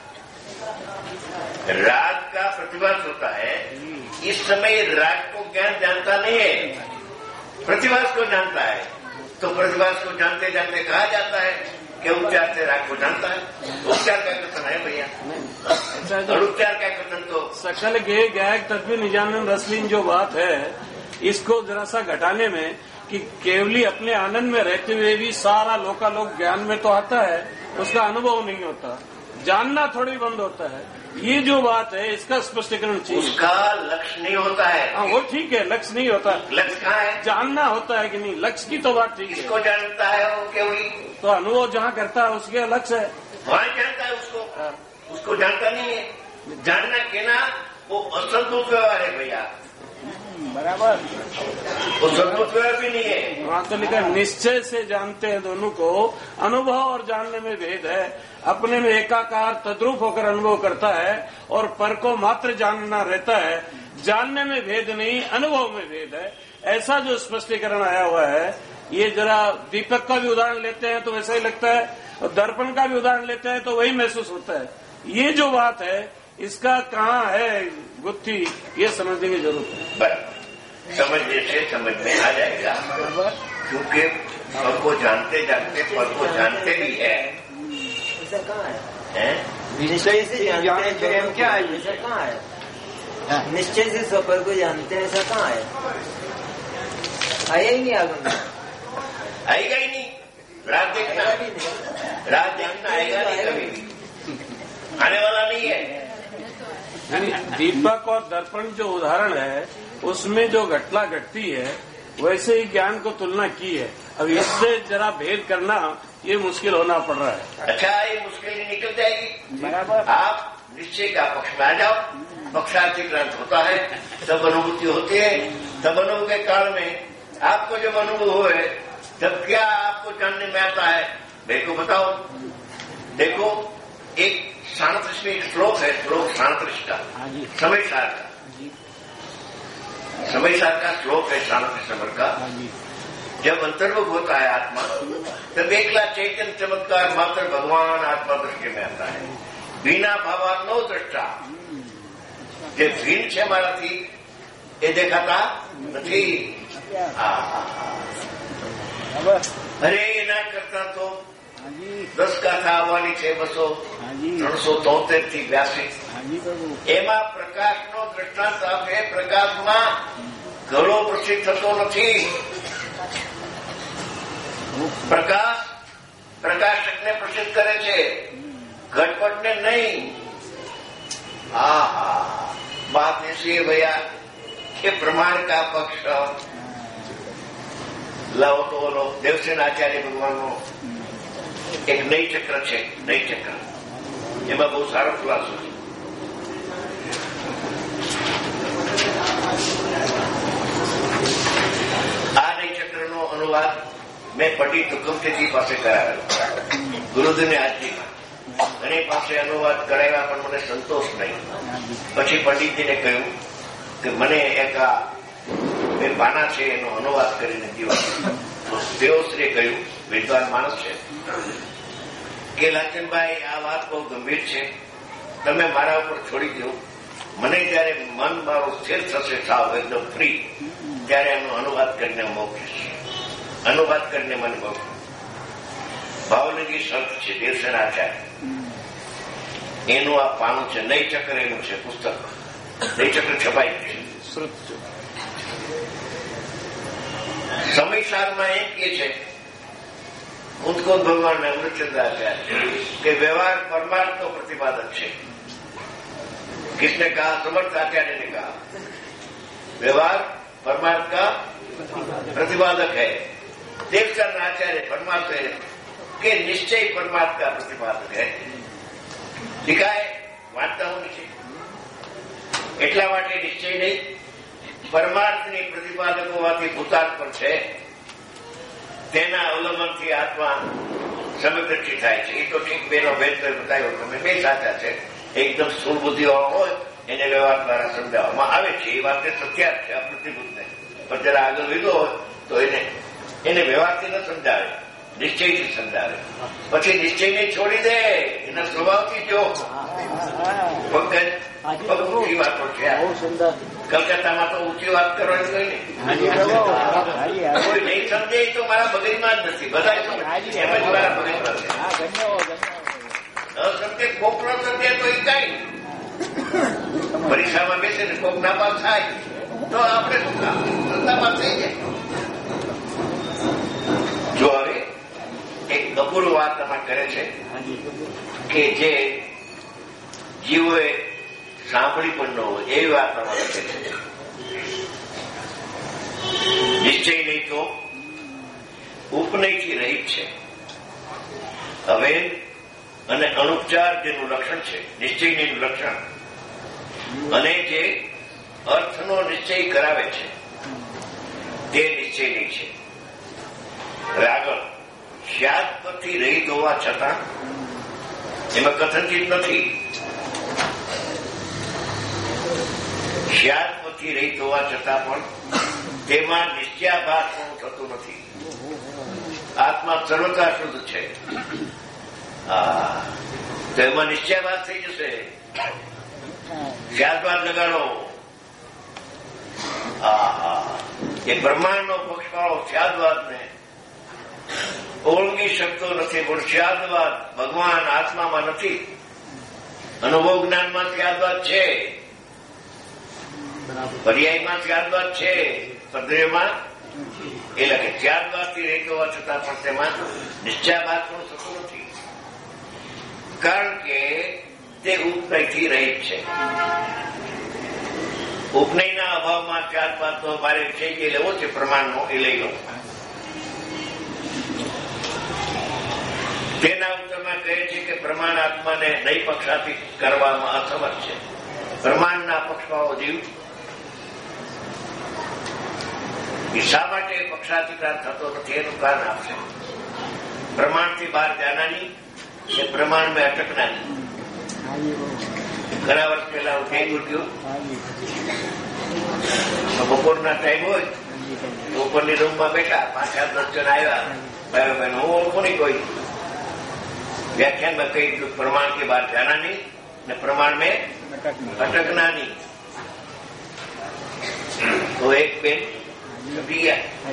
राग का प्रतिभास होता है. इस समय राग को ज्ञान जानता नहीं है, प्रतिभास को जानता है. तो प्रतिभास को जानते जानते कहा जाता है कि उपचार से राग को जानता है. उपचार का कथन है भैया. और उपचार का कथन तो सकल गे गायक तत्व निजानन रसलीन जो बात है, इसको जरा सा घटाने में कि केवली अपने आनंद में रहते हुए भी सारा लोकालोक ज्ञान में तो आता है, उसका अनुभव नहीं होता. जानना थोड़ी बंद होता है. ये जो बात है इसका स्पष्टीकरण चाहिए. उसका लक्ष्य नहीं होता है. हाँ वो ठीक है, लक्ष्य नहीं होता. लक्ष्य कहाँ है? जानना होता है कि नहीं, लक्ष्य की तो बात ठीक है. किसको जानता है वो केवली? तो अनुभव जहाँ करता है उसके लक्ष्य है, वहाँ जानता है उसको. उसको जानता नहीं है. जानना कहना वो असंतुष्ट व्यवहार है भैया. बराबर. वो संतुष्ट व्यवहार भी नहीं है. वहाँ तो लिखा निश्चय से जानते हैं दोनों को. अनुभव और जानने में भेद है. अपने में एकाकार तद्रूप होकर अनुभव करता है और पर को मात्र जानना रहता है. जानने में भेद नहीं, अनुभव में भेद है. ऐसा जो स्पष्टीकरण आया हुआ है, ये जरा दीपक का भी उदाहरण लेते हैं तो वैसा ही लगता है, और दर्पण का भी उदाहरण लेते हैं तो वही महसूस होता है. ये जो बात है इसका कहाँ है गुत्थी, ये समझने की जरूरत है. बराबर. समझने से समझ में आ जाएगा. क्योंकि पर को जानते जानते पर को जानते भी है. ऐसा कहाँ है? निश्चय से जानते हैं क्या है? ऐसा कहाँ है? निश्चय से स्वपर को जानते हैं, ऐसा कहाँ है? आया ही नहीं आगे में. आएगा ही नहीं. रात देखना आएगा नहीं कभी भी. आने वाला नहीं है. दीपक और दर्पण जो उदाहरण है उसमें जो घटना घटती है वैसे ही ज्ञान को तुलना की है. अब इससे जरा भेद करना ये मुश्किल होना पड़ रहा है. अच्छा, ये मुश्किल निकल जाएगी. बराबर. आप निश्चय का पक्ष में आ जाओ. पक्षार्थी ग्रंथ होता है, तब अनुभूति होती है. तब अनुभव के काल में आपको जब अनुभव हुए तब क्या आपको जानने में आता है? देखो बताओ. देखो एक शांतृष में एक श्लोक है, श्लोक शांतृष का, समय सार का. समय सार का श्लोक है शांतृष का. जब अंतर्मुख होता है आत्मा तब एकला चैतन्य चमत्कार मात्र भगवान आत्मा दृष्टि में आता है. बिना भावात्मो दृष्टा. જે ભીન છે મારાથી એ દેખાતા નથી. અરે એના કરતા તો 10 ગાથા આવવાની છે, 200, 373 થી 82. એમાં પ્રકાશનો દ્રષ્ટાંત આપે. પ્રકાશમાં ઘડો પ્રસિદ્ધ થતો નથી. પ્રકાશકને પ્રસિદ્ધ કરે છે, ઘટપટને નહીં. बात ऐसी है भैया कि प्रमाण का पक्ष लाओ तो बोलो. देवसेन आचार्य भगवान नो एक नई चक्र છે, નઈ ચક્ર. એમાં બહુ સારો ખુલાસો છે. આ નઈ ચક્રનો અનુવાદ મેં પંડિત હુકમદેવજી પાસે કરાવેલો, ગુરુદેવની હાજરીમાં. અને પાસે અનુવાદ કરાવ્યા પણ મને સંતોષ નહીં. પછી પંડિતજીને કહ્યું કે મને એક બે પાના છે એનો અનુવાદ કરીને દીવા. તેઓ શ્રી કહ્યું, વિદ્વાન માણસ છે, કે લાચનભાઈ આ વાત બહુ ગંભીર છે, તમે મારા ઉપર છોડી દો. મને જયારે મન મારું સ્થિર થશે સાવ એકદમ ફ્રી, ત્યારે એનો અનુવાદ કરીને મોકલીશ. અનુવાદ કરીને મને બહુ ભાવનગરી સંત છે દેવસેન આચાર્ય, એનું આ પાનું છે. નઈ ચક્ર એનું છે પુસ્તક. નઈ ચક્ર છપાઈ છે. સમયસારમાં એમ કે છે ઉત્કોટ ભગવાન ને અમૃતચંદ્રાચાર્ય કે व्यवहार परमार्थ तो प्रतिपादक છે. किसने कहा? समर्थ आचार्य ने कहा व्यवहार परमार्थ का प्रतिपादक है. देवचंद्र आचार्य परमार्थ है કે નિશ્ચય પરમાર્થ का प्रतिपादक है. लिखा है, वांचता हूं नीचे. એટલા માટે નિશ્ચય નહીં, પરમાર્થની પ્રતિપાદક હોવાથી ભૂતાર્થ પણ છે. તેના અવલંબનથી આત્મા સમદ્રષ્ટિ થાય છે. એ તો ઠીક, બેનો ભેદ તો બતાવ્યો તમે, બે સાચા છે. એકદમ સ્થૂળ બુદ્ધિ વાળો હોય એને વ્યવહાર દ્વારા સમજાવવામાં આવે છે. એ વાત સત્યાર્થ છે, અપ્રતિભૂત નહીં. પણ જરા આગળ લીધો હોય તો એને વ્યવહારથી ન સમજાવે, નિશ્ચયથી સમજાવે. પછી નિશ્ચયને છોડી દે, એના સ્વભાવથી જો. પંકજ ઊંચી વાતો છે. કલકત્તામાં તો ઊંચી વાત કરવાની કોઈ નહીં. કોઈ નહીં સમજે તો મારા મગજમાં જ નથી. બધા એમ જ મારા મગજમાં છે. સમજે કોક ન સમજે તો એ કઈ પરીક્ષામાં બેસે ને કોક નાપાસ થાય તો આપણે શું કામ? નાપાસ થઈ જાય. જો હવે એક અપૂર્વ વાત તમે કરે છે કે જે જીવોએ સાંભળી પણ ન હોય એવી વાત તમારે લખે છે. નિશ્ચય નહીં તો ઉપનયથી રહિત છે. હવે અને અનુપચાર જેનું લક્ષણ છે, નિશ્ચયનું લક્ષણ, અને જે અર્થનો નિશ્ચય કરાવે છે તે નિશ્ચય નહીં છે. હવે આગળ સ્યાદ પરથી રહિત હોવા છતાં એમાં કથનચિત નથી. સ્યાદ પરથી રહિત હોવા છતાં પણ તેમાં નિશ્ચયાભાસ પણ થતું નથી. આત્મા સર્વતા શુદ્ધ છે. તો એમાં નિશ્ચયાભાસ થઈ જશે. સ્યાદભાસ લગાડો. એ બ્રહ્માંડનો પક્ષવાળો સ્યાદવાદને ઓળંગી શકતો નથી. પણ સ્યાદવાદ ભગવાન આત્મામાં નથી. અનુભવ જ્ઞાનમાં સ્યાદવાદ છે, પર્યાયમાં ત્યારબાદ છે, પદ્ધતિમાં એ લખે ત્યારબાદથી રહેતો હોવા છતાં પણ તેમાં નિશ્ચયાભાસ પણ થતો નથી. કારણ કે તે ઉપનયથી રહિત છે. ઉપનયના અભાવમાં ત્યારબાદ તો મારે વિષય જે લેવો છે પ્રમાણનો એ લઈ લો. તેના ઉત્તરમાં કહે છે કે પ્રમાણ આત્માને નહીં પક્ષાતીત કરવામાં અસમર્થ છે. પ્રમાણના પક્ષમાં જીવ શા માટે પક્ષાધિકાર થતો નથી એનું કારણ આપશે. પ્રમાણથી બહાર જાનાની એ પ્રમાણ મેં અટકનાની. ઘણા વર્ષ પહેલા હું કઈ ગયું, બપોરના ટાઈમ હોય ઉપરની રૂમમાં બેઠા, 5-7 જણ આવ્યા, ભાઈ હું ઓળખું નહીં કોઈ. વ્યાખ્યાનમાં કહી દીધું પ્રમાણ કે બહાર જાનાની ને પ્રમાણ મેં અટકનાની. તો એક બેન સમજી ગયા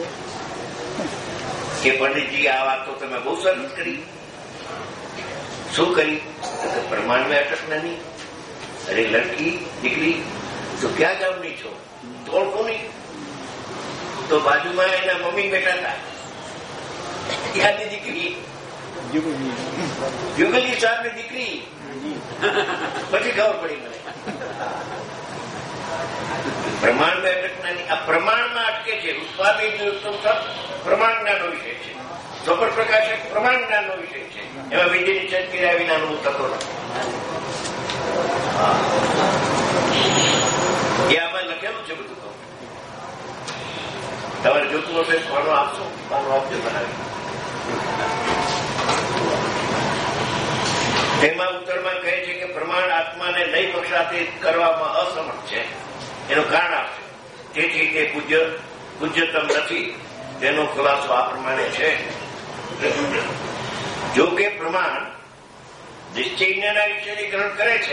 કે પંડિતજી આ વાત તો તમે બહુ સરસ કરી. શું કરી? પ્રમાણ में अटकना नहीं. अरे लड़की દીકરી તો ક્યાં ગામની છો? તો ઓળખો નહીં. તો બાજુમાં એના મમ્મી બેઠા હતા. ક્યાંની દીકરી? જુગલી સાહેબની દીકરી. પછી ખબર પડી મને. પ્રમાણ में अटकना नहीं. આ પ્રમાણમાં અટકે છે. ઉત્પાદિત પ્રમાણ જ્ઞાનનો વિષય છે. સ્વપર પ્રકાશક પ્રમાણ જ્ઞાનનો વિષય છે. એમાં વિધિની છત કર્યા વિનાનું થતો નથી. એ આમાં લખેલું છે બધું. તમારે જોતું હશે પાનો આપશો, પાનો આપજો બનાવી. તેમાં ઉત્તરમાં કહે છે કે પ્રમાણ આત્માને લઈ પક્ષાતીત કરવામાં અસમર્થ છે. એનું કારણ આપશે. તેથી તે પૂજ્યતમ નથી. તેનો ખુલાસો આ પ્રમાણે છે. જો કે પ્રમાણ નિશ્ચયના વિષયની ગ્રહણ કરે છે.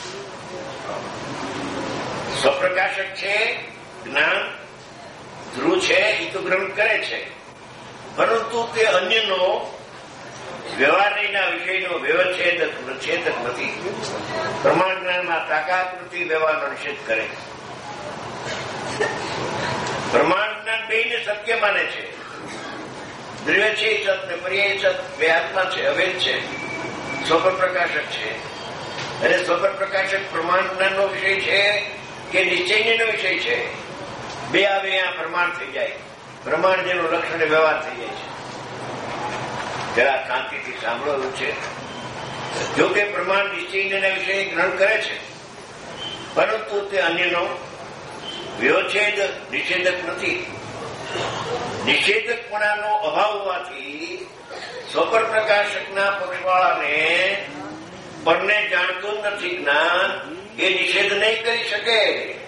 સ્વપ્રકાશક છે, જ્ઞાન ધ્રુવ છે, એ તો ગ્રહણ કરે છે. પરંતુ તે અન્યનો વ્યવહારના વિષયનો વ્યવચ્છેદક નથી. પ્રમાણ જ્ઞાનમાં તાકાકૃતિ વ્યવહારનો નિષેધ કરે. પ્રમાણ જ્ઞાન બેને સત્ય માને છે. દ્રવ્ય છે સત ને પર્યાય સત બે આત્મા છે, અભેદ છે, સ્વપર પ્રકાશક છે. અને સ્વપર પ્રકાશક પ્રમાણ જ્ઞાનનો વિષય છે કે નિશ્ચયનો વિષય છે. બે આવે આ પ્રમાણ થઈ જાય. પ્રમાણ જેનું લક્ષણ વ્યવહાર થઈ જાય છે. જરા શાંતિથી સાંભળવાનું છે. જો કે પ્રમાણ નિશ્ચયના વિષય ગ્રહણ કરે છે, પરંતુ તે અન્યનો વ્યવચ્છેદ નિષેધક નથી. નિષેધકપણાનો અભાવ હોવાથી સ્વપર પ્રકાશકના પક્ષવાળાને પરને જાણતું નથી જ્ઞાન એ નિષેધ નહીં કરી શકે.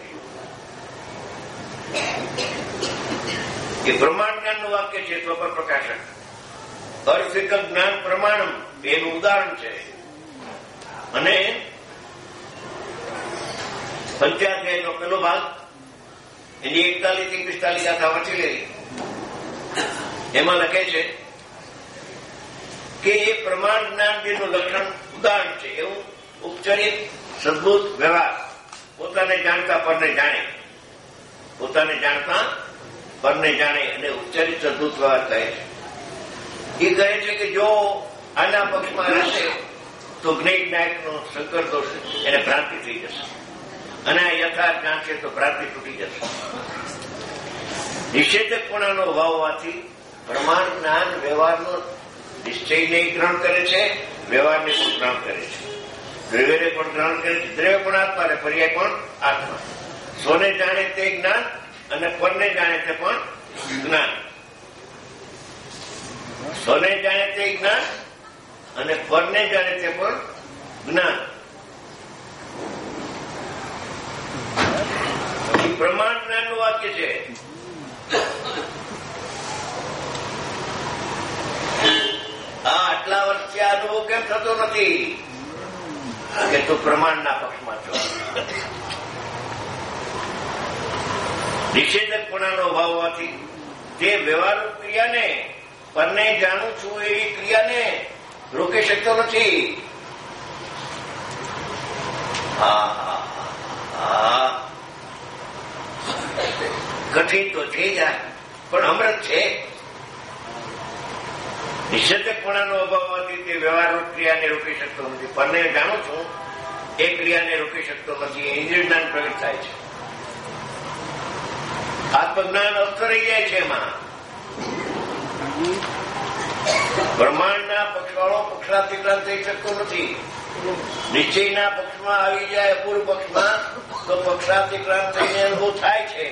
એ પ્રમાણ જ્ઞાનનું વાક્ય છે. સ્વપર પ્રકાશક અર્થિક જ્ઞાન પ્રમાણમ એનું ઉદાહરણ છે. અને 85 પેલો ભાગ એની 41 થી 45 ગાથા વાંચી લેવી. એમાં લખે છે કે એ પ્રમાણ જ્ઞાન જેનું લક્ષણ ઉદાહરણ છે. એવું ઉપચરિત સદબુદ્ધ વ્યવહાર પોતાને જાણતા પરને જાણે. પોતાને જાણતા પરને જાણે અને ઉપચરિત સદબુદ્ધ વ્યવહાર કહે છે. એ કહે છે કે જો આના પક્ષમાં રહેશે તો જ્ઞાનનો સંકર દોષ એને ભ્રાંતિ થઈ જશે. અને આ યથાર્થ જાણશે તો ભ્રાંતિ તૂટી જશે. નિષેધકપણાનો અભાવ હોવાથી પ્રમાણ જ્ઞાન વ્યવહારનો નિશ્ચયને ગ્રહણ કરે છે, વ્યવહારને પણ ગ્રહણ કરે છે. દ્રવ્યને પણ ગ્રહણ કરે છે. દ્રવ્ય પણ આત્મા અને પર્યાય પણ આત્મા. સ્વને જાણે તે જ્ઞાન અને પરને જાણે તે પણ જ્ઞાન. સ્વને જાણે તે જ્ઞાન અને પરને જાણે તે પણ જ્ઞાન. પ્રમાણ જ્ઞાનનું વાક્ય છે. આટલા વર્ષથી આ અનુભવ કેમ થતો નથી કે તું પ્રમાણના પક્ષમાં છો. નિષેધકપણાનો અભાવ હોવાથી તે વ્યવહારુ ક્રિયાને પરને જાણું છું એવી ક્રિયાને રોકી શકતો નથી. કઠિન તો છે જ પણ અમૃત છે. નિષેધકપણાનો અભાવ હોવાથી તે વ્યવહાર ક્રિયાને રોકી શકતો નથી. પરને જાણું છું એ ક્રિયાને રોકી શકતો નથી. ઇન્દ્રિય જ્ઞાન પ્રગટ થાય છે. આત્મજ્ઞાન અસ્ત રહી જાય છે. એમાં બ્રહ્માંડના પક્ષવાળો પક્ષાતિક્રાંત થઈ શકતો નથી. નિશ્ચયના પક્ષમાં આવી જાય અપૂર્વ પક્ષમાં તો પક્ષાતિક્રાંત થઈને અનુભવ થાય છે.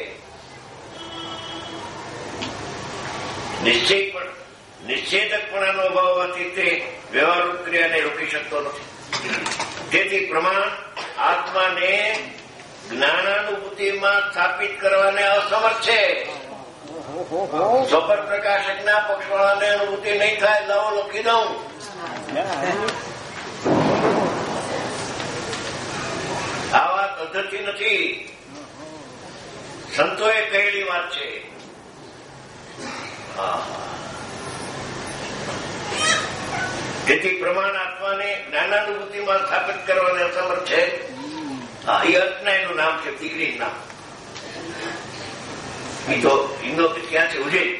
નિશ્ચેદકપણાનો અભાવ હોવાથી તે વ્યવહારુ ક્રિયાને રોકી શકતો નથી. તેથી પ્રમાણ આત્માને જ્ઞાનાનુભૂતિમાં સ્થાપિત કરવાને અસમર્થ છે. સ્વપર પ્રકાશકના પક્ષવાળાને અનુભૂતિ નહીં થાય. લાવો લખી દઉં. આ વાત પદ્ધતિ નથી. સંતોએ કહેલી વાત છે. તેથી પ્રમાણ આત્માને જ્ઞાનાનુભૂતિમાં સ્થાપિત કરવાને અસમર્થ છે. એ અર્થના એનું નામ છે, ડિગ્રી નામ. એ તો ઇન્દો ક્યાં છે? ઉજ્જૈન.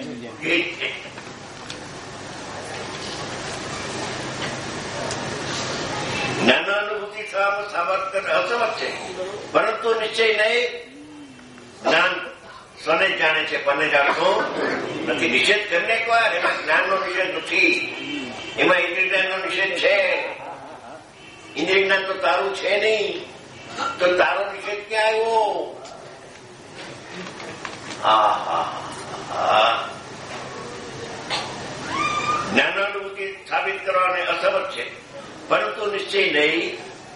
જ્ઞાનાનુભૂતિ થવામાં સામર્થ્ય અસમર્થ છે. પરંતુ નિશ્ચય નહીં, જ્ઞાન સ્વને જાણે છે, પરને જાણતો નથી. નિષેધ કરીને વાર એમાં જ્ઞાનનો નિષેધ નથી, એમાં ઇન્દ્રિય જ્ઞાનનો નિષેધ છે. ઇન્દ્રિય જ્ઞાન તો તારું છે નહીં, તો તારો નિષેધ ક્યાં આવ્યો? જ્ઞાનાનુભૂતિ સ્થાપિત કરવાને અસમર્થ છે, પરંતુ નિશ્ચય નહીં.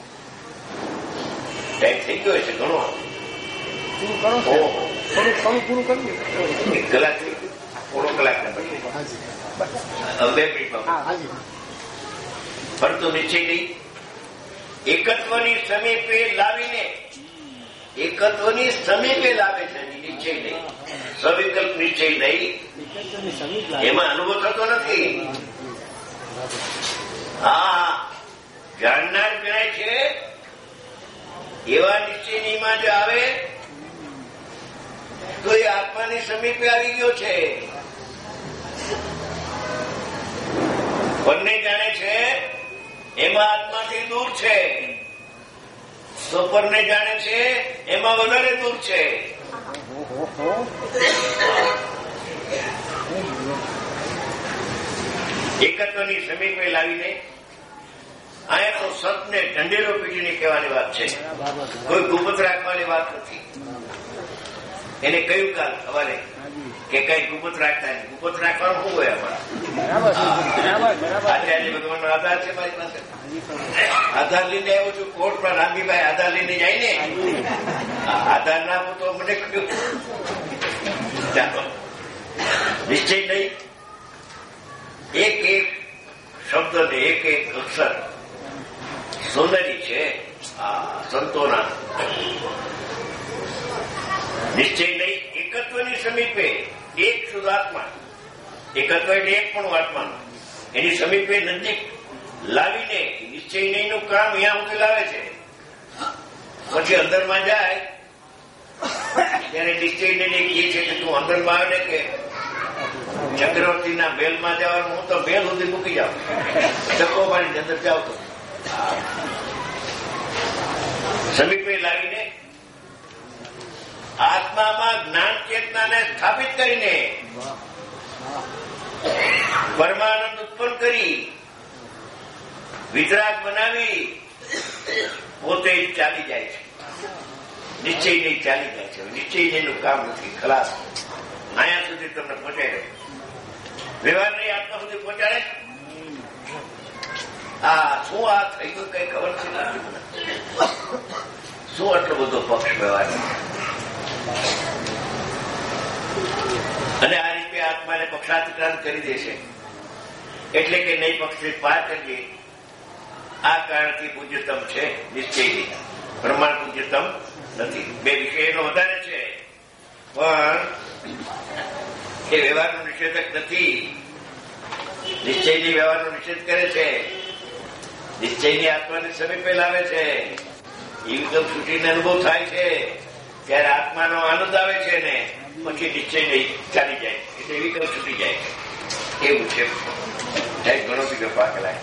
ટાઈમ થઈ ગયો છે ઘણો. કલાક પોણો કલાક બે મિનિટમાં. પરંતુ નિશ્ચય નહીં. એકત્વની સમીપે લાવીને લાવે છે નિશ્ચય નહીં. સવિકલ્પ નિશ્ચય નહીં, એમાં અનુભવ થતો નથી. જાણનાર ગણાય છે એવા નિશ્ચયનીમાં જો આવે તો એ આત્માની સમીપે આવી ગયો છે. બંને જાણે છે એમાં આત્માથી દૂર છે, તો પરને જાણે છે એમાં વધારે દૂર છે. એકત્વની સમીપે લાવીને અહીંયા તો સતને ઢંઢેરો પીટીને કહેવાની વાત છે, કોઈ ગુપત રાખવાની વાત નથી. એને કહ્યું કાલ સવારે કે કઈ ગુપત રાખતા નહીં. ગુપત રાખવાનું શું હોય અમારા? આજે ભગવાનનો આધાર છે મારી પાસે. આધાર લઈને આવ્યો છું કોર્ટ પર. રામજીભાઈ આધાર લઈને જાય ને, આધાર ના આપો તો મને કહ્યું. ચાલો, નિશ્ચય નહીં. એક એક શબ્દ ને એક એક અક્ષર સૌંદર્ય છે સંતોના. નિશ્ચય નહીં. એકત્વની સમીપે એક શુદ્ધાત્મા, એકત્વ એટલે એક પણ આત્મા, એની સમીપે નજીક લાવીને નિશ્ચય નહીંનું કામ અહીંયા સુધી લાવે છે. પછી અંદરમાં જાય ત્યારે નિશ્ચય નહીં કહે છે કે તું અંદરમાં આવે ને કે ચક્રવર્તીના બેલમાં જવાનું, હું તો બેલ સુધી મૂકી જાઉં, ધક્કો મારીને અંદર જાઉં. તો સમીપે લાવીને આત્મામાં જ્ઞાન ચેતનાને સ્થાપિત કરીને પરમાનંદ ઉત્પન્ન કરી વિતરાગ બનાવી પોતે ચાલી જાય છે. નિશ્ચય નહીં ચાલી જાય છે. નિશ્ચય નહીંનું કામ નથી. ખલાસ અહીંયા સુધી તમને પહોંચાડે, વ્યવહારની આત્મા સુધી પહોંચાડે. શું આ થઈ ગયું કઈ ખબર છે? શું આટલો બધો પક્ષ વ્યવહાર? અને આ રીતે આત્માને પક્ષાતિક્રાંત કરી દેશે. એટલે કે નહીં પક્ષથી પાર કરીએ. આ કારણથી પૂજ્યતમ છે નિશ્ચયની, પ્રમાણ પૂજ્યતમ નથી. બે વિષયનો વધારે છે, પણ એ વ્યવહારનો નિષેધક નથી. નિશ્ચયની વ્યવહારનો નિષેધ કરે છે, નિશ્ચયની આત્માની સમીપે લાવે છે. એ વિકલ્પ છૂટીને અનુભવ થાય છે ત્યારે આત્માનો આનંદ આવે છે ને પછી નિશ્ચય નહીં ચાલી જાય, એટલે વિકલ્પ છૂટી જાય. એવું છે. ઘણો બીજો પાક લાય.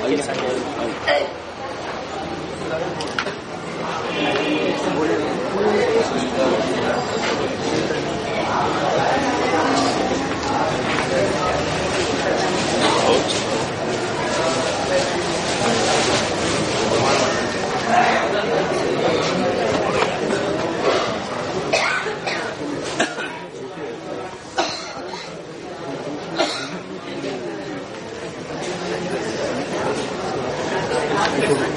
Thank you.